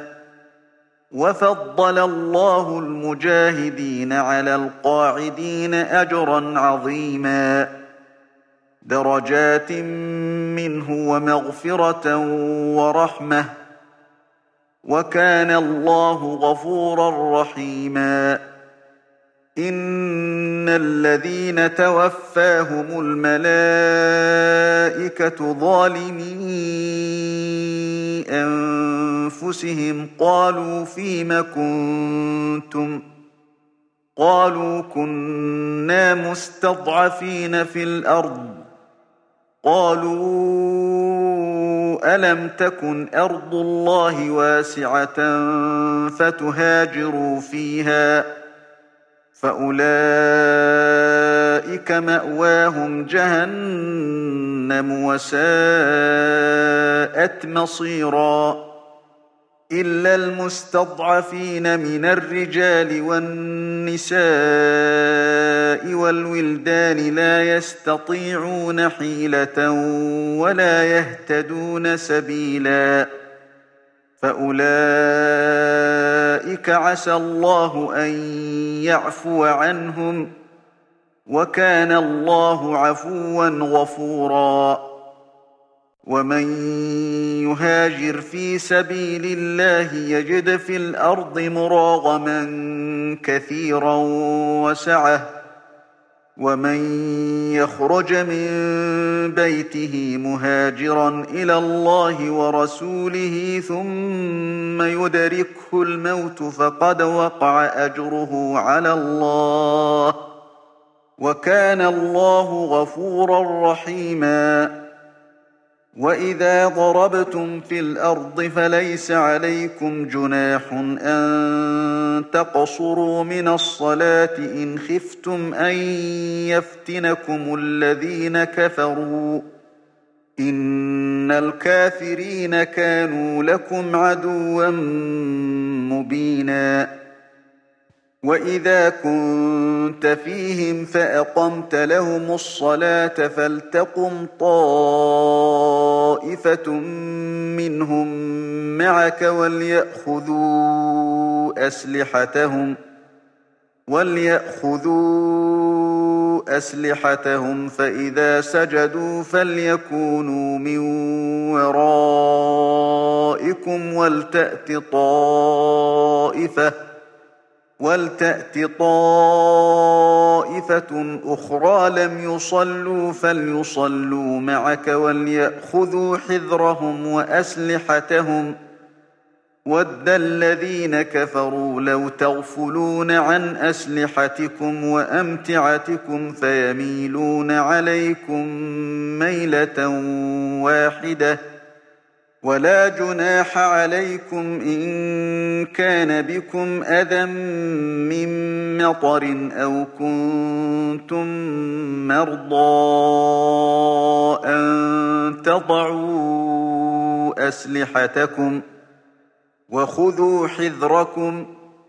وفضل الله المجاهدين على القاعدين أجرا عظيما، درجات منه ومغفرة ورحمة، وكان الله غفورا رحيما. إن الذين توفاهم الملائكة ظالمي أنفسهم قالوا فيم كنتم قالوا كنا مستضعفين في الأرض قالوا ألم تكن أرض الله واسعة فتهاجروا فيها فأولئك مأواهم جهنم وساءت مصيرا. إلا المستضعفين من الرجال والنساء والولدان لا يستطيعون حيلة ولا يهتدون سبيلا، فأولئك عسى الله أن يعفو عنهم، وكان الله عفوا غفورا. ومن يهاجر في سبيل الله يجد في الأرض مراغما كثيرا وسعة، ومن يخرج من بيته مهاجرا إلى الله ورسوله ثم يدركه الموت فقد وقع أجره على الله، وكان الله غفورا رحيما. وإذا ضربتم في الأرض فليس عليكم جناح أن تقصروا من الصلاة إن خفتم أن يفتنكم الذين كفروا، إن الكافرين كانوا لكم عدوا مبينا. وإذا كنت فيهم فأقمت لهم الصلاة فلتقم طائفة منهم معك وليأخذوا أسلحتهم وليأخذوا أسلحتهم فإذا سجدوا فليكونوا من ورائكم ولتأت طائفة ولتأت طائفة أخرى لم يصلوا فليصلوا معك وليأخذوا حذرهم وأسلحتهم وَدَّ الَّذِينَ كَفَرُوا لَوْ تَغْفُلُونَ عَنْ أَسْلِحَتِكُمْ وَأَمْتِعَتِكُمْ فَيَمِيلُونَ عَلَيْكُمْ مَيْلَةً وَاحِدَةً وَلَا جُنَاحَ عَلَيْكُمْ إِن كَانَ بِكُمْ أَذًى مِّن مَّطَرٍ أَوْ كُنتُم مَّرْضَىٰ أَن تَضَعُوا أَسْلِحَتَكُمْ وَخُذُوا حِذْرَكُمْ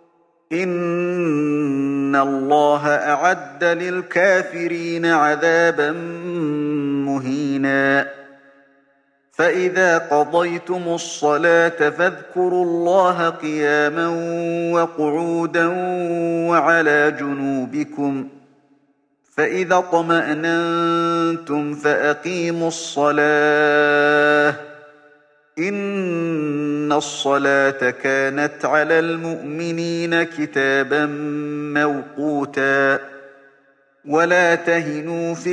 إِنَّ اللَّهَ أَعَدَّ لِلْكَافِرِينَ عَذَابًا مُّهِينًا فَإِذَا قَضَيْتُمُ الصَّلَاةَ فاذْكُرُوا اللَّهَ قِيَامًا وَقُعُودًا وَعَلَىٰ جُنُوبِكُمْ فَإِذَا اطْمَأْنَنتُمْ فَأَقِيمُوا الصَّلَاةَ إِنَّ الصَّلَاةَ كَانَتْ عَلَى الْمُؤْمِنِينَ كِتَابًا مَّوْقُوتًا وَلَا تَهِنُوا فِي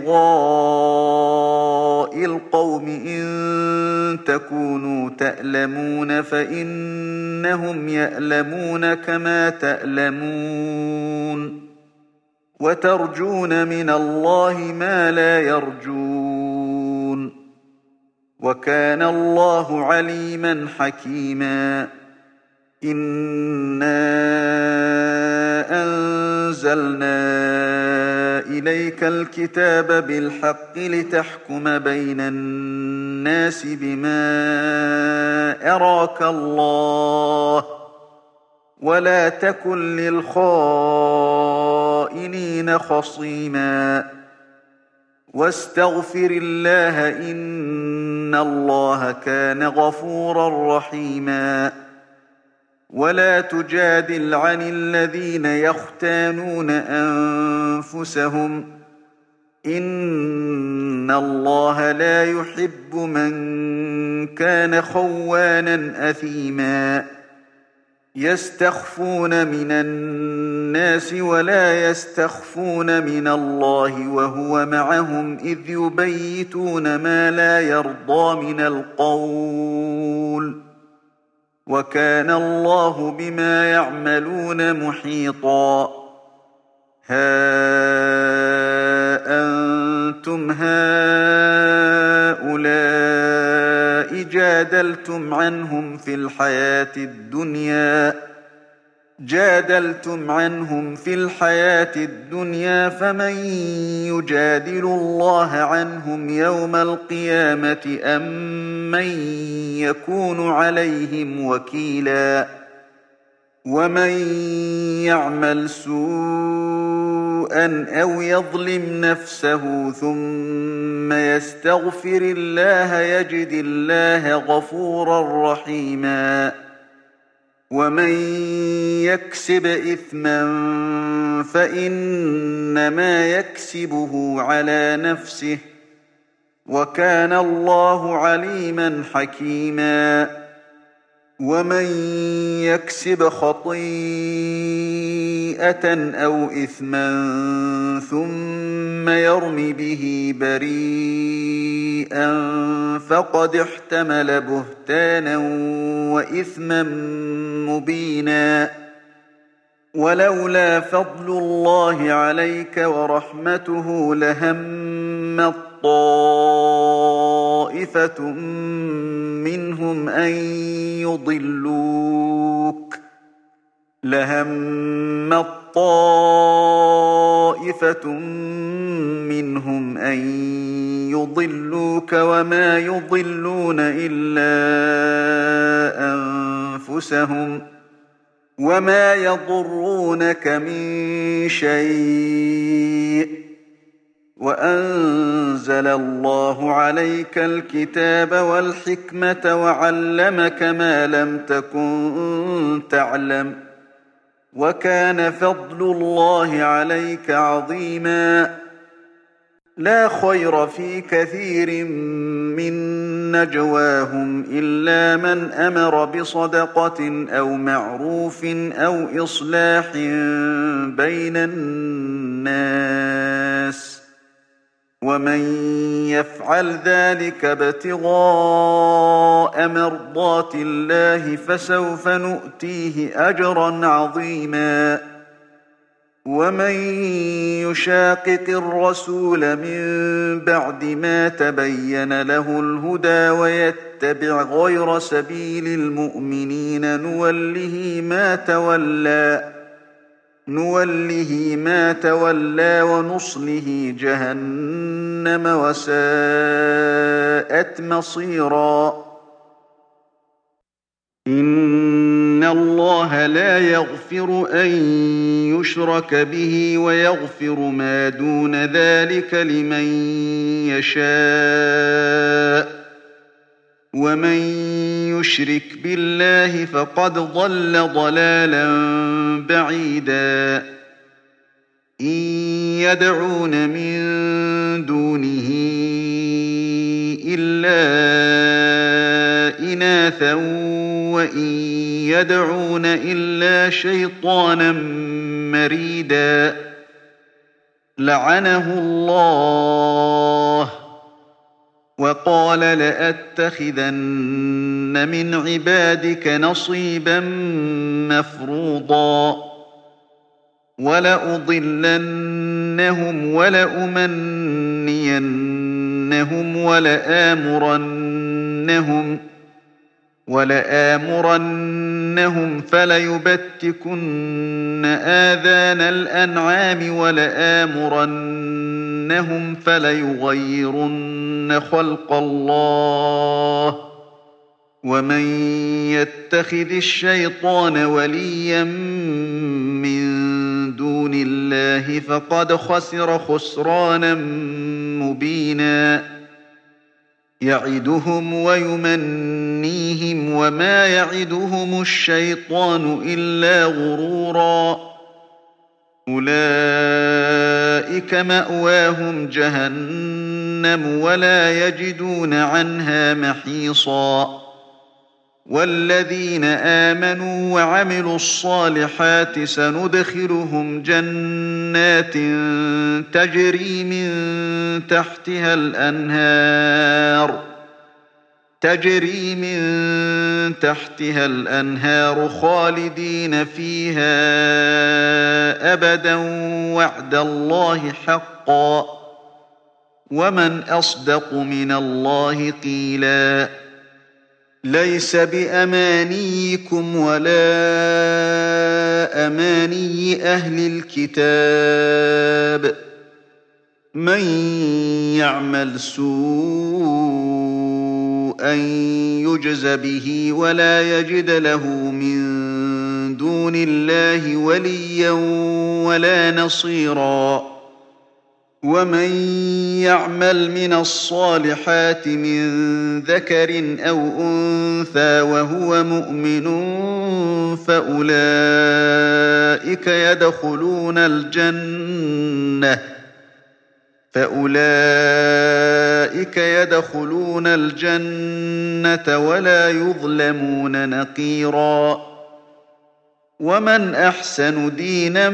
ابْتِغَاءِ الْقَوْمِ إِن تَكُونُوا تَأْلَمُونَ فَإِنَّهُمْ يَأْلَمُونَ كَمَا تَأْلَمُونَ وَتَرْجُونَ مِنَ اللَّهِ مَا لَا يَرْجُونَ وَكَانَ اللَّهُ عَلِيمًا حَكِيمًا إِنَّا أَنزَلْنَا إِلَيْكَ الْكِتَابَ بِالْحَقِّ لِتَحْكُمَ بَيْنَ النَّاسِ بِمَا أَرَاكَ اللَّهُ وَلَا تَكُن لِّلْخَائِنِينَ خَصِيمًا وَاسْتَغْفِرِ اللَّهَ إِنَّ اللَّهَ كَانَ غَفُورًا رَّحِيمًا وَلَا تُجَادِلْ عَنِ الَّذِينَ يَخْتَانُونَ أَنفُسَهُمْ إِنَّ اللَّهَ لَا يُحِبُّ مَن كَانَ خَوَّانًا أَثِيمًا يَسْتَخْفُونَ مِنَ النَّاسِ وَلَا يَسْتَخْفُونَ مِنَ اللَّهِ وَهُوَ مَعَهُمْ إِذْ يُبَيِّتُونَ مَا لَا يَرْضَىٰ مِنَ الْقَوْلِ وَكَانَ اللَّهُ بِمَا يَعْمَلُونَ مُحِيطًا هَا أَنتُمْ هَٰؤُلَاءِ جَادَلْتُمْ عَنْهُمْ فِي الْحَيَاةِ الدُّنْيَا جادلتم عنهم في الحياة الدنيا فمن يجادل الله عنهم يوم القيامة أم من يكون عليهم وكيلا ومن يعمل سوءا أو يظلم نفسه ثم يستغفر الله يجد الله غفورا رحيما ومن يكسب إثما فإنما يكسبه على نفسه وكان الله عليما حكيما ومن يكسب خطيئة أو إثما ثم يرم به بريئا فقد احتمل بهتانا وإثما مبينا ولولا فضل الله عليك ورحمته لهمت طائفة منهم أن يضلوك لهمت طائفة منهم أن يضلوك وما يضلون إلا أنفسهم وما يضرونك من شيء وأنزل الله عليك الكتاب والحكمة وعلمك ما لم تكن تعلم وكان فضل الله عليك عظيما. لا خير في كثير من نجواهم إلا من أمر بصدقة أو معروف أو إصلاح بين الناس، ومن يفعل ذلك ابتغاء مرضات الله فسوف نؤتيه أجرا عظيما. ومن يشاقق الرسول من بعد ما تبين له الهدى ويتبع غير سبيل المؤمنين نوله ما تولى نوله ما تولى ونصله جهنم وساءت مصيرا. إن الله لا يغفر أن يشرك به ويغفر ما دون ذلك لمن يشاء، ومن يشرك بالله فقد ضل ضلالا بعيدا. إن يدعون من دونه إلا إناثا وإن يدعون إلا شيطانا مريدا. لعنه الله وقال لأتخذن من عبادك نصيبا مفروضا ولأضلنهم ولأمنينهم ولآمرنهم ولآمرنهم فليبتكن آذان الأنعام ولآمرنهم فليغيرن خلق الله. ومن يتخذ الشيطان وليا من دون الله فقد خسر خسرانا مبينا. يعدهم ويمنيهم وما يعدهم الشيطان إلا غرورا. أولئك مأواهم جهنم ولا يجدون عنها محيصا. والذين آمنوا وعملوا الصالحات سندخلهم جنات تجري من تحتها الأنهار تجري من تحتها الأنهار خالدين فيها أبدا وعد الله حقا. ومن أصدق من الله قيلا. ليس بأمانيكم ولا أماني أهل الكتاب. من يعمل سوءا يجز به ولا يجد له من دون الله وليا ولا نصيرا. ومن يعمل من الصالحات من ذكر أو أنثى وهو مؤمن فأولئك يدخلون الجنة فأولئك يدخلون الجنة ولا يظلمون نقيرا. ومن أحسن دينا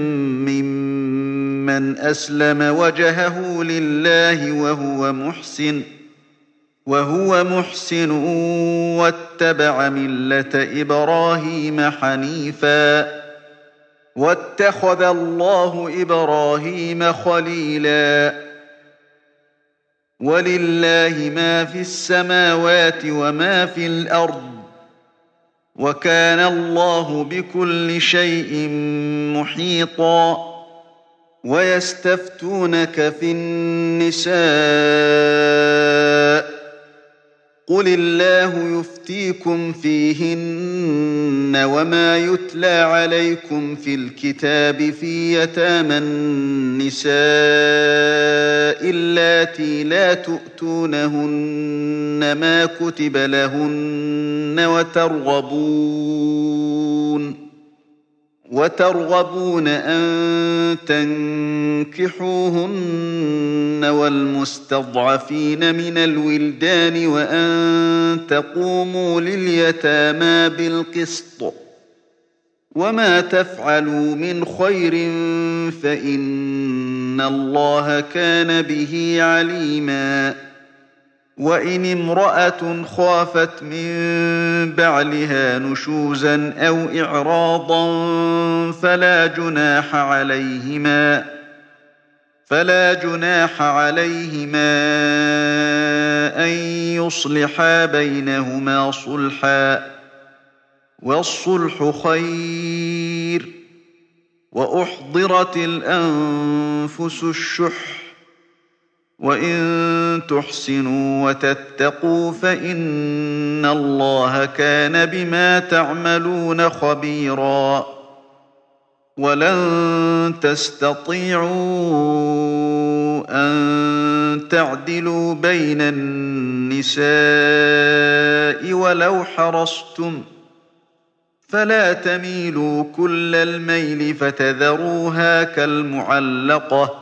ممن أسلم وجهه لله وهو محسن وهو محسن واتبع ملة إبراهيم حنيفا واتخذ الله إبراهيم خليلا. ولله ما في السماوات وما في الأرض وكان الله بكل شيء محيطا. ويستفتونك في النساء قل الله يفتيكم فيهن وما يتلى عليكم في الكتاب في يتامى النساء اللاتي لا تؤتونهن ما كتب لهن وترغبون وترغبون أن تنكحوهن والمستضعفين من الولدان وأن تقوموا لليتامى بالقسط وما تفعلوا من خير فإن الله كان به عليما وإن امرأة خافت من بعلها نشوزا أو إعراضا فلا جناح عليهما فلا جناح عليهما أن يصلحا بينهما صلحا والصلح خير وأحضرت الأنفس الشح وإن تحسنوا وتتقوا فإن الله كان بما تعملون خبيرا ولن تستطيعوا أن تعدلوا بين النساء ولو حرصتم فلا تميلوا كل الميل فتذروها كالمعلقة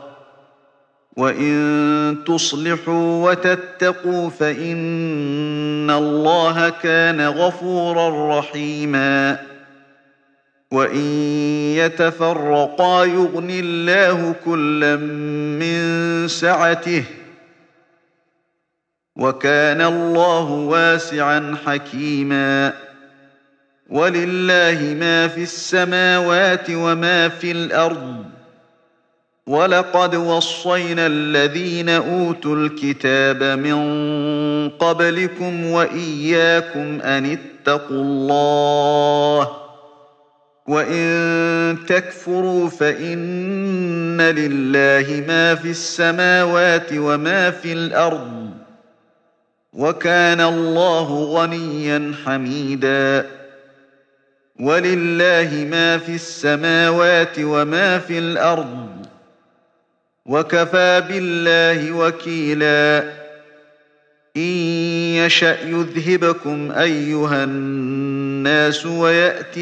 وإن تصلحوا وتتقوا فإن الله كان غفورا رحيما وإن يتفرقا يغن الله كلا من سعته وكان الله واسعا حكيما ولله ما في السماوات وما في الأرض ولقد وصينا الذين أوتوا الكتاب من قبلكم وإياكم أن اتقوا الله وإن تكفروا فإن لله ما في السماوات وما في الأرض وكان الله غنيا حميدا ولله ما في السماوات وما في الأرض وكفى بالله وكيلا إن يشأ يذهبكم أيها الناس ويأت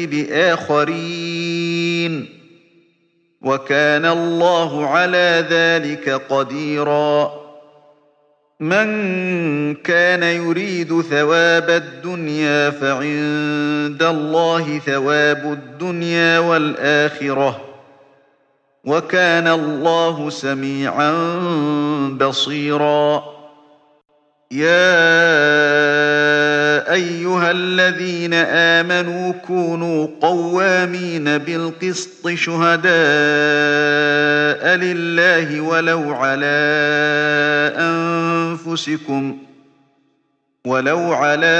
بآخرين وكان الله على ذلك قديرا من كان يريد ثواب الدنيا فعند الله ثواب الدنيا والآخرة وكان الله سميعا بصيرا يا أيها الذين آمنوا كونوا قوامين بالقسط شهداء لله ولو على أنفسكم ولو على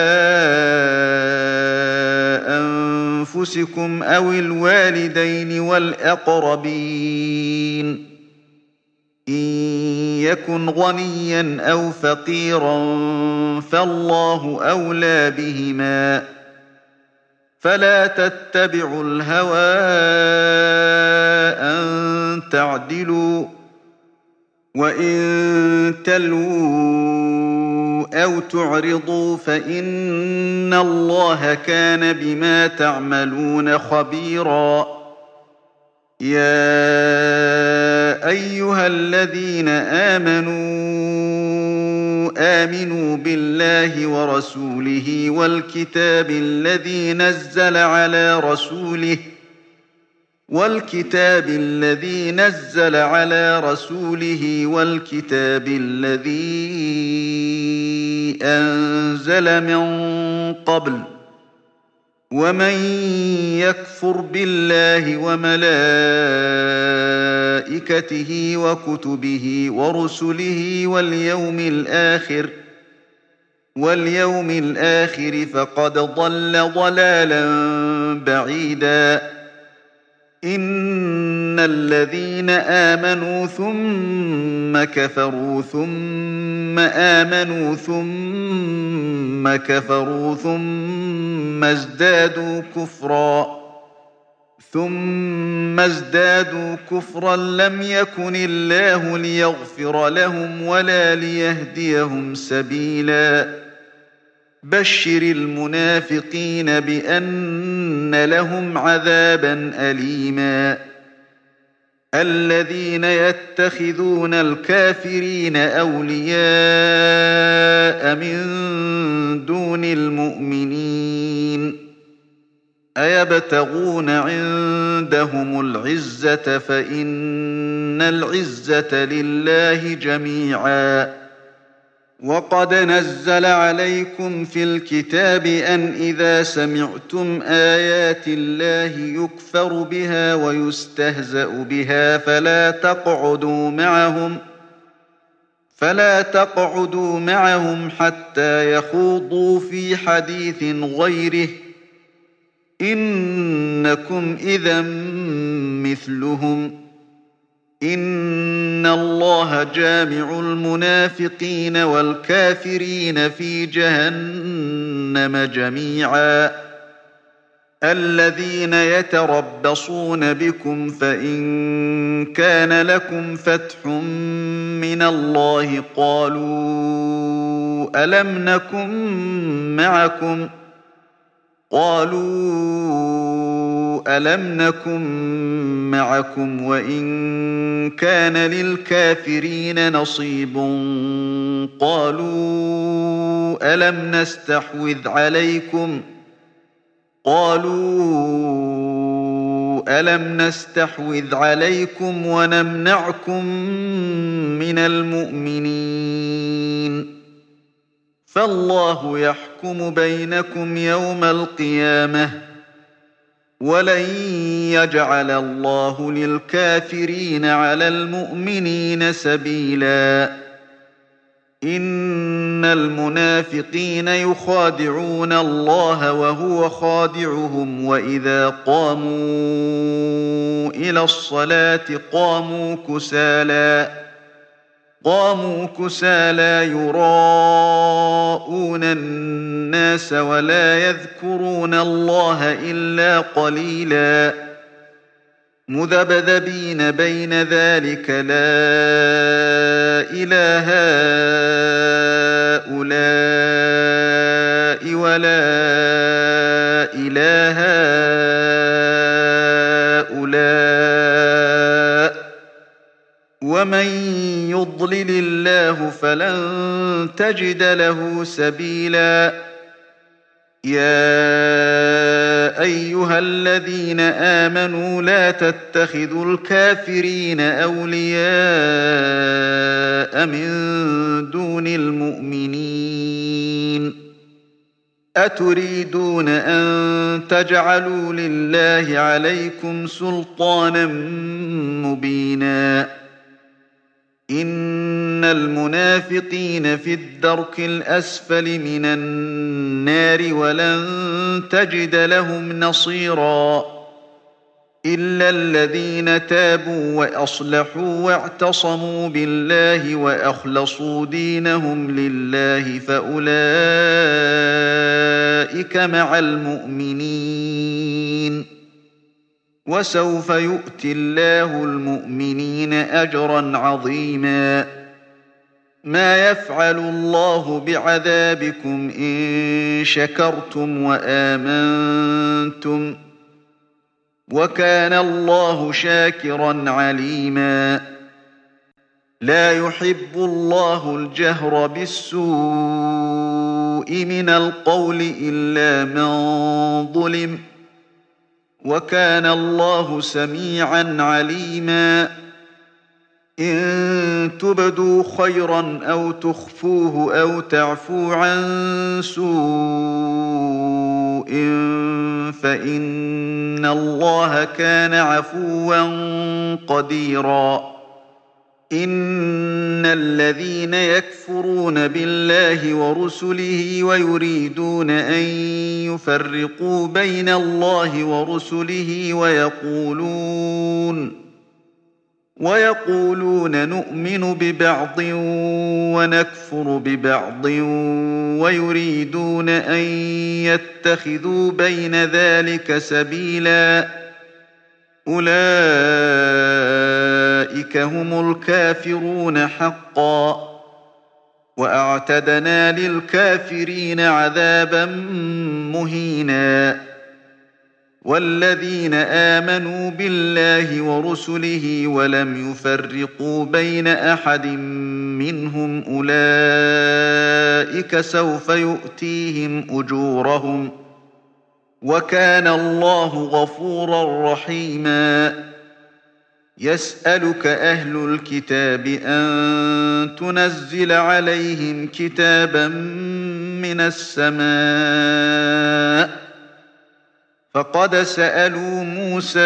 أنفسكم أو الوالدين والأقربين إن يكن غنيا أو فقيرا فالله أولى بهما فلا تتبعوا الهوى أن تعدلوا وإن تلووا أو تعرضوا فإن الله كان بما تعملون خبيرا يا أيها الذين آمنوا آمنوا بالله ورسوله والكتاب الذي نزل على رسوله والكتاب الذي نزل على رسوله والكتاب الذي أنزل من قبل ومن يكفر بالله وملائكته وكتبه ورسله واليوم الآخر واليوم الآخر فقد ضل ضلالا بعيدا إن الذين آمنوا ثم كفروا ثم آمنوا ثم كفروا ثم ازدادوا كفرا ثم ازدادوا كفرا لم يكن الله ليغفر لهم ولا ليهديهم سبيلا بشر المنافقين بأن لَأَذِيقَنَّ لَهُمْ عَذَابًا أَلِيمًا الَّذِينَ يَتَّخِذُونَ الْكَافِرِينَ أَوْلِيَاءَ مِن دُونِ الْمُؤْمِنِينَ أَيَبْتَغُونَ عِندَهُمُ الْعِزَّةَ فَإِنَّ الْعِزَّةَ لِلَّهِ جَمِيعًا وَقَدْ نَزَّلَ عَلَيْكُمْ فِي الْكِتَابِ أَنْ إِذَا سَمِعْتُمْ آيَاتِ اللَّهِ يُكْفَرُ بِهَا وَيُسْتَهْزَأُ بِهَا فَلَا تَقْعُدُوا مَعَهُمْ فَلَا تَقْعُدُوا مَعَهُمْ حَتَّىٰ يَخُوضُوا فِي حَدِيثٍ غَيْرِهِ إِنَّكُمْ إِذًا مِّثْلُهُمْ ۗ إِنَّ اللَّهَ جَامِعُ الْمُنَافِقِينَ وَالْكَافِرِينَ فِي جَهَنَّمَ جَمِيعًا الَّذِينَ يَتَرَبَّصُونَ بِكُمْ فَإِن كَانَ لَكُمْ فَتْحٌ مِّنَ اللَّهِ قَالُوا أَلَمْ نَكُن مَّعَكُمْ قالوا ألم نكن معكم وإن كان للكافرين نصيب قالوا ألم نستحوذ عليكم قالوا ألم نستحوذ عليكم ونمنعكم من المؤمنين فالله يحكم بينكم يوم القيامة ولن يجعل الله للكافرين على المؤمنين سبيلا إن المنافقين يخادعون الله وهو خادعهم وإذا قاموا إلى الصلاة قاموا كسالى قاموا كسالى يراءون الناس ولا يذكرون الله إلا قليلا مذبذبين بين ذلك لا إله هؤلاء ولا إله هؤلاء ومن يضلل الله فلن تجد له سبيلا يا أيها الذين آمنوا لا تتخذوا الكافرين أولياء من دون المؤمنين أتريدون أن تجعلوا لله عليكم سلطانا مبينا إن المنافقين في الدرك الأسفل من النار ولن تجد لهم نصيرا إلا الذين تابوا وأصلحوا واعتصموا بالله وأخلصوا دينهم لله فأولئك مع المؤمنين وسوف يؤتي الله المؤمنين أجرا عظيما ما يفعل الله بعذابكم إن شكرتم وآمنتم وكان الله شاكرا عليما لا يحب الله الجهر بالسوء من القول إلا من ظلم وكان الله سميعا عليما إن تبدوا خيرا أو تخفوه أو تعفوا عن سوء فإن الله كان عفوا قديرا إن الذين يكفرون بالله ورسله ويريدون أن يفرقوا بين الله ورسله ويقولون ويقولون نؤمن ببعض ونكفر ببعض ويريدون أن يتخذوا بين ذلك سبيلا أولئك هم الكافرون حقا وأعتدنا للكافرين عذابا مهينا والذين آمنوا بالله ورسله ولم يفرقوا بين أحد منهم أولئك سوف يؤتيهم أجورهم وكان الله غفورا رحيما يسألك أهل الكتاب أن تنزل عليهم كتابا من السماء فقد سألوا موسى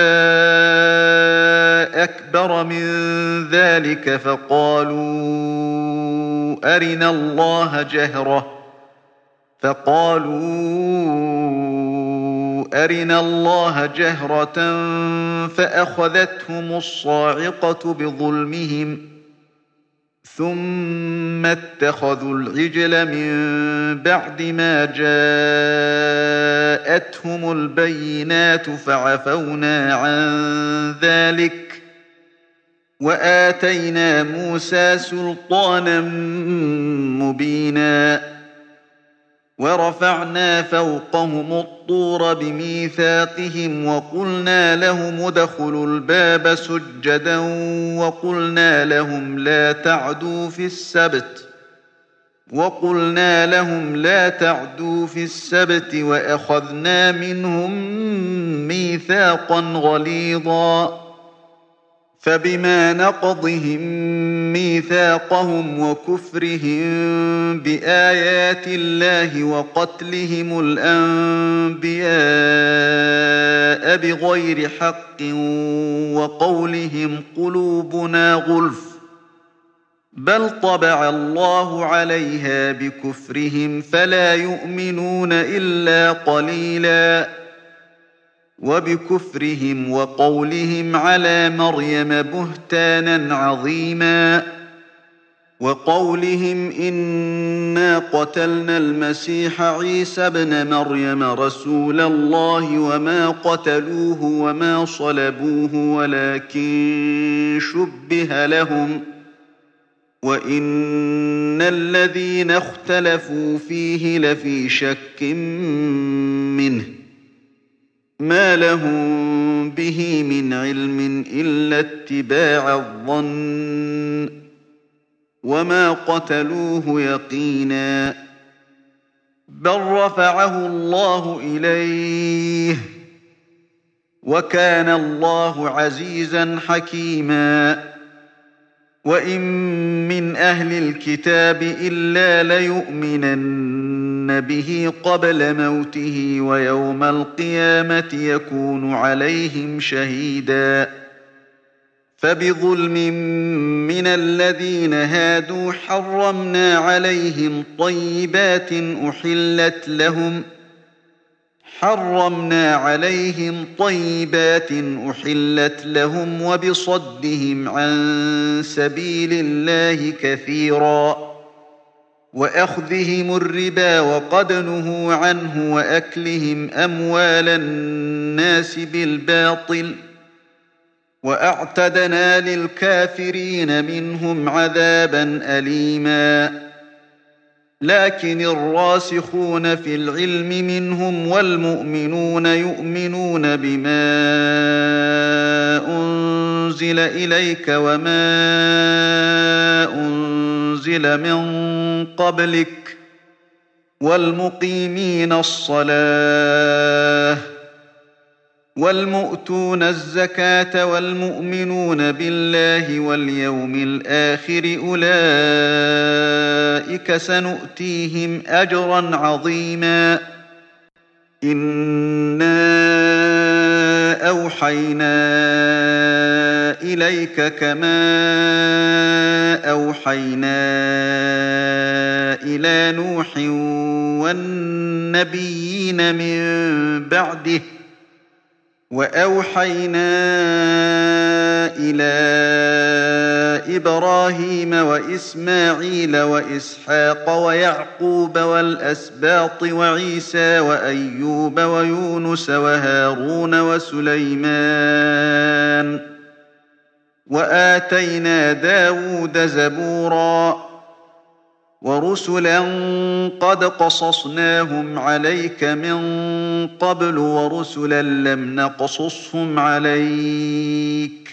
أكبر من ذلك فقالوا أرنا الله جهرة فقالوا أرنا الله جهرة فأخذتهم الصاعقة بظلمهم ثم اتخذوا العجل من بعد ما جاءتهم البينات فعفونا عن ذلك وآتينا موسى سلطانا مبينا ورفعنا فوقهم الطور بميثاقهم وقلنا لهم ادخلوا الباب سجدا وقلنا لهم لا تعدوا في السبت وقلنا لهم لا تعدوا في السبت وأخذنا منهم ميثاقا غليظا فبما نقضهم ميثاقهم وكفرهم بآيات الله وقتلهم الأنبياء بغير حق وقولهم قلوبنا غلف بل طبع الله عليها بكفرهم فلا يؤمنون إلا قليلا وبكفرهم وقولهم على مريم بهتانا عظيما وقولهم إنا قتلنا المسيح عيسى ابن مريم رسول الله وما قتلوه وما صلبوه ولكن شبه لهم وإن الذين اختلفوا فيه لفي شك منه ما لهم به من علم إلا اتباع الظن وما قتلوه يقينا بل رفعه الله إليه وكان الله عزيزا حكيما وإن من أهل الكتاب إلا ليؤمنن به قبل موته ويوم القيامة يكون عليهم شهيدا فبظلم من الذين هادوا حرمنا عليهم طيبات أحلت لهم حرمنا عليهم طيبات أحلت لهم وبصدهم عن سبيل الله كثيرا وأخذهم الربا وقد نهوا عنه وأكلهم أموال الناس بالباطل وأعتدنا للكافرين منهم عذابا أليما لكن الراسخون في العلم منهم والمؤمنون يؤمنون بما أنزل إليك وما أنزل من قبلك والمقيمين الصلاة والمؤتون الزكاة والمؤمنون بالله واليوم الآخر أولئك سنؤتيهم أجرا عظيما إنا أوحينا إليك كما أوحينا إلى نوح والنبيين من بعده وأوحينا إلى إبراهيم وإسماعيل وإسحاق ويعقوب والأسباط وعيسى وأيوب ويونس وهارون وسليمان وآتينا داود زبورا ورسلا قد قصصناهم عليك من قبل ورسلا لم نقصصهم عليك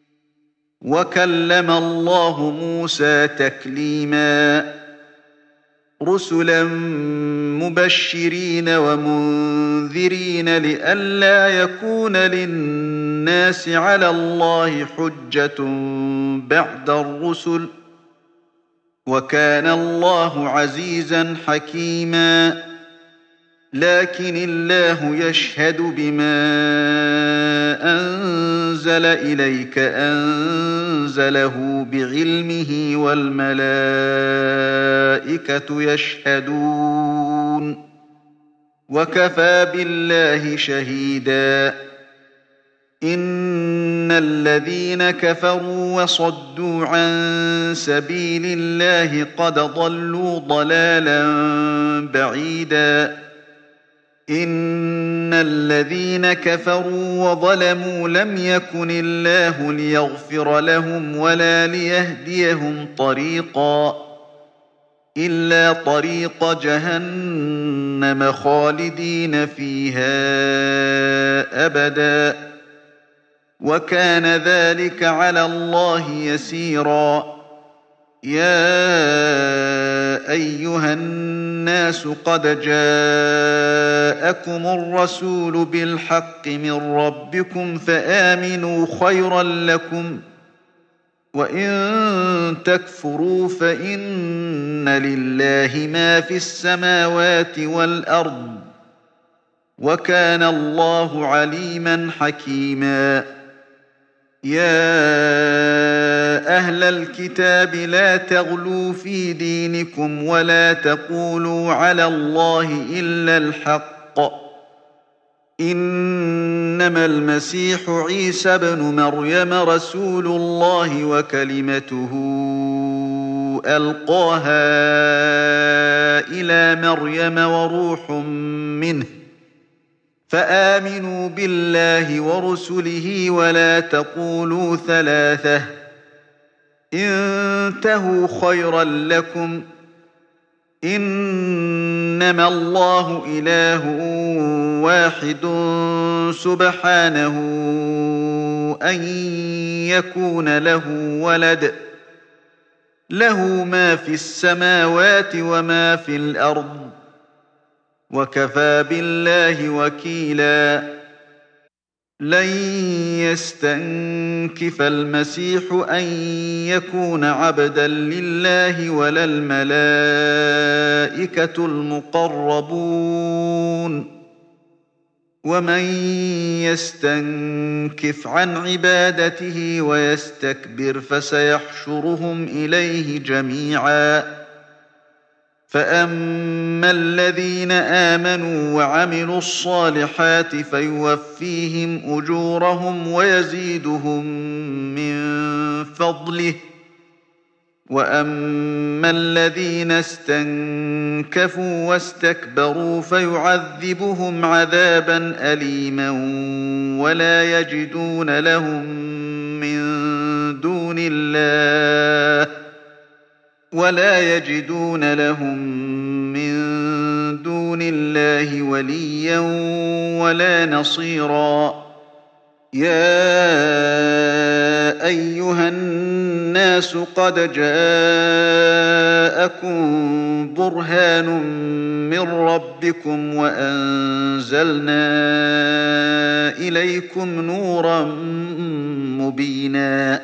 وكلم الله موسى تكليما رسلا مبشرين ومنذرين لئلا يكون للناس على الله حجة بعد الرسل وكان الله عزيزا حكيما لكن الله يشهد بما أنزل إليك أنزله بعلمه والملائكة يشهدون وكفى بالله شهيدا إن الذين كفروا وصدوا عن سبيل الله قد ضلوا ضلالا بعيدا إن الذين كفروا وظلموا لم يكن الله ليغفر لهم ولا ليهديهم طريقا إلا طريق جهنم خالدين فيها أبدا وكان ذلك على الله يسيرا يا أيها الناس قد جاءكم الرسول بالحق من ربكم فآمنوا خيرا لكم وإن تكفروا فإن لله ما في السماوات والأرض وكان الله عليما حكيما يا أهل الكتاب لا تغلوا في دينكم ولا تقولوا على الله إلا الحق إنما المسيح عيسى بن مريم رسول الله وكلمته ألقاها إلى مريم وروح منه فآمنوا بالله ورسله ولا تقولوا ثلاثة انتهوا خيرا لكم إنما الله إله واحد سبحانه أن يكون له ولد له ما في السماوات وما في الأرض وكفى بالله وكيلا لن يستنكف المسيح أن يكون عبدا لله ولا الملائكة المقربون ومن يستنكف عن عبادته ويستكبر فسيحشرهم إليه جميعا فأما الذين آمنوا وعملوا الصالحات فيوفيهم أجورهم ويزيدهم من فضله وأما الذين استنكفوا واستكبروا فيعذبهم عذابا أليما ولا يجدون لهم من دون الله ولا يجدون لهم من دون الله وليا ولا نصيرا يا أيها الناس قد جاءكم برهان من ربكم وأنزلنا إليكم نورا مبينا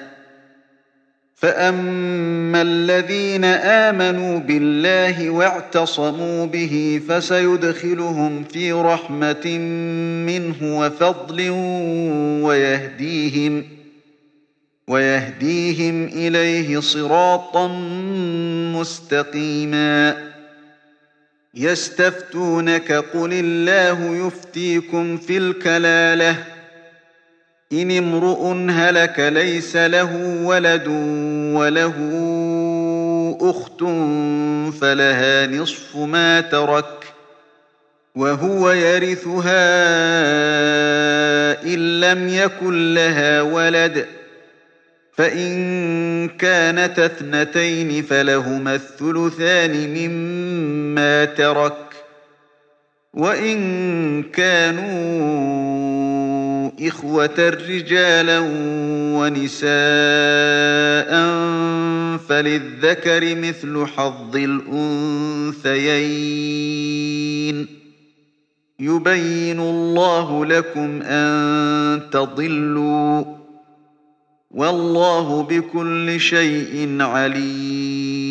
فأما الذين آمنوا بالله واعتصموا به فسيدخلهم في رحمة منه وفضل ويهديهم ويهديهم إليه صراطا مستقيما يستفتونك قل الله يفتيكم في الكلالة إن امرؤ هلك ليس له ولد وله أخت فلها نصف ما ترك وهو يرثها إن لم يكن لها ولد فإن كانتا اثنتين فلهما الثلثان مما ترك وإن كانوا إخوة رجالا ونساء فللذكر مثل حظ الأنثيين يبين الله لكم أن تضلوا والله بكل شيء عليم